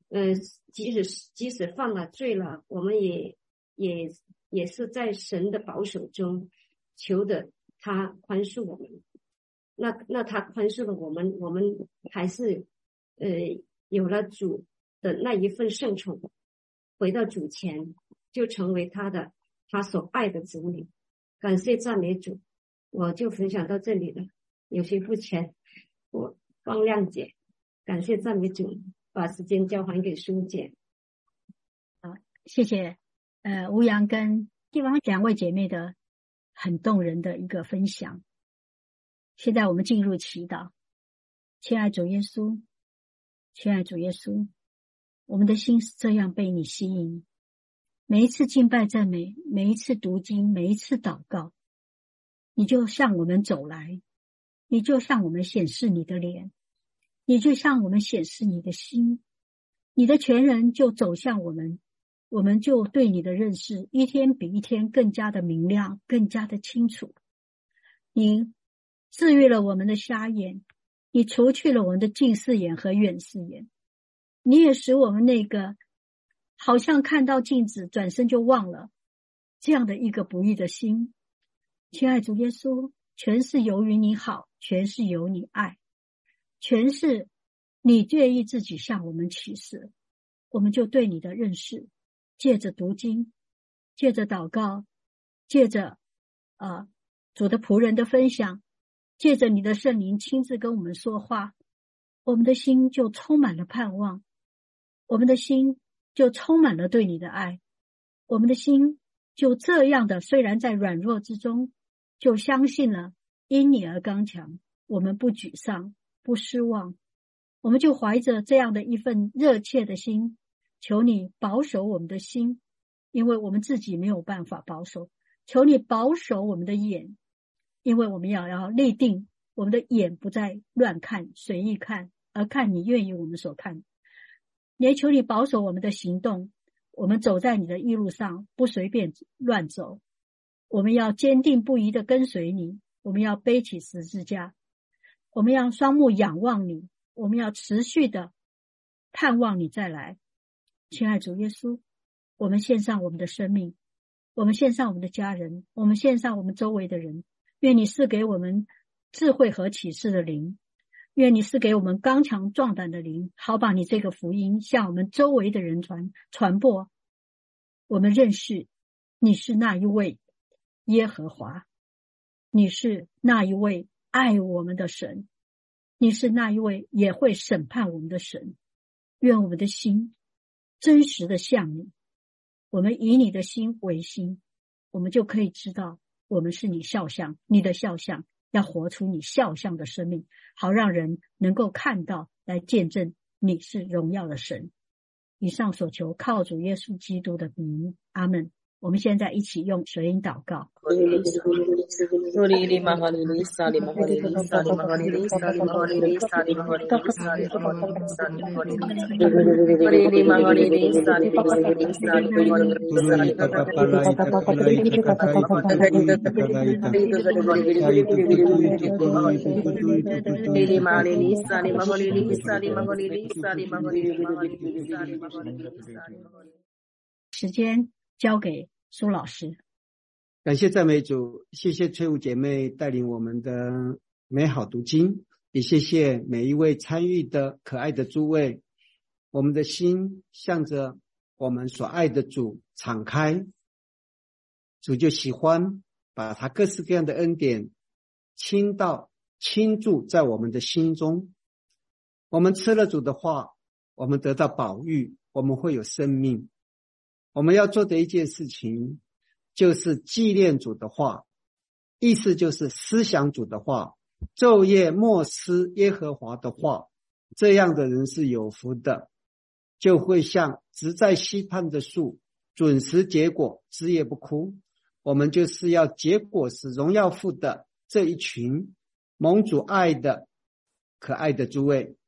即使犯了罪了，我们也是在神的保守中求的他宽恕我们。那他宽恕了我们，我们还是有了主的那一份圣宠，回到主前，就成为他所爱的子女。感谢赞美主，我就分享到这里了，有些不全，我望谅解。感谢赞美主，把时间交还给苏姐。 好，谢谢吴阳跟地方两位姐妹的很动人的一个分享。现在我们进入祈祷。亲爱主耶稣，亲爱主耶稣，我们的心是这样被你吸引，每一次敬拜赞美，每一次读经，每一次祷告，你就向我们走来，你就向我们显示你的脸，你就向我们显示你的心，你的全人就走向我们，我们就对你的认识一天比一天更加的明亮，更加的清楚。你治愈了我们的瞎眼，你除去了我们的近视眼和远视眼，你也使我们那个好像看到镜子转身就忘了这样的一个不义的心。亲爱主耶稣，全是由于你好，全是由你爱，全是你愿意自己向我们启示，我们就对你的认识，借着读经，借着祷告，借着主的仆人的分享，借着你的圣灵亲自跟我们说话，我们的心就充满了盼望，我们的心就充满了对你的爱，我们的心就这样的，虽然在软弱之中，就相信了因你而刚强，我们不沮丧，不失望，我们就怀着这样的一份热切的心，求你保守我们的心，因为我们自己没有办法保守，求你保守我们的眼，因为我们要立定我们的眼不再乱看随意看，而看你愿意我们所看。也求你保守我们的行动，我们走在你的义路上，不随便乱走，我们要坚定不移地跟随你，我们要背起十字架，我们要双目仰望你，我们要持续的盼望你再来。亲爱主耶稣，我们献上我们的生命，我们献上我们的家人，我们献上我们周围的人，愿你赐给我们智慧和启示的灵，愿你赐给我们刚强壮胆的灵，好把你这个福音向我们周围的人传播。我们认识你是那一位耶和华，你是那一位爱我们的神，你是那一位也会审判我们的神。愿我们的心真实的向你，我们以你的心为心，我们就可以知道我们是你肖像，你的肖像，要活出你肖像的生命，好让人能够看到，来见证你是荣耀的神。以上所求靠主耶稣基督的名，阿们。我们现在一起用舌音祷告。时间交给苏老师。 感谢赞美主，谢谢翠舞姐妹带领我们的美好读经，也谢谢每一位参与的可爱的诸位。我们的心向着我们所爱的主敞开，主就喜欢把他各式各样的恩典倾注在我们的心中。我们吃了主的话，我们得到宝玉，我们会有生命。我们要做的一件事情就是纪念主的话，意思就是思想主的话，昼夜默思耶和华的话。这样的人是有福的，就会像植在溪畔的树，准时结果，枝叶不枯。我们就是要结果是荣耀父的这一群蒙主爱的可爱的诸位。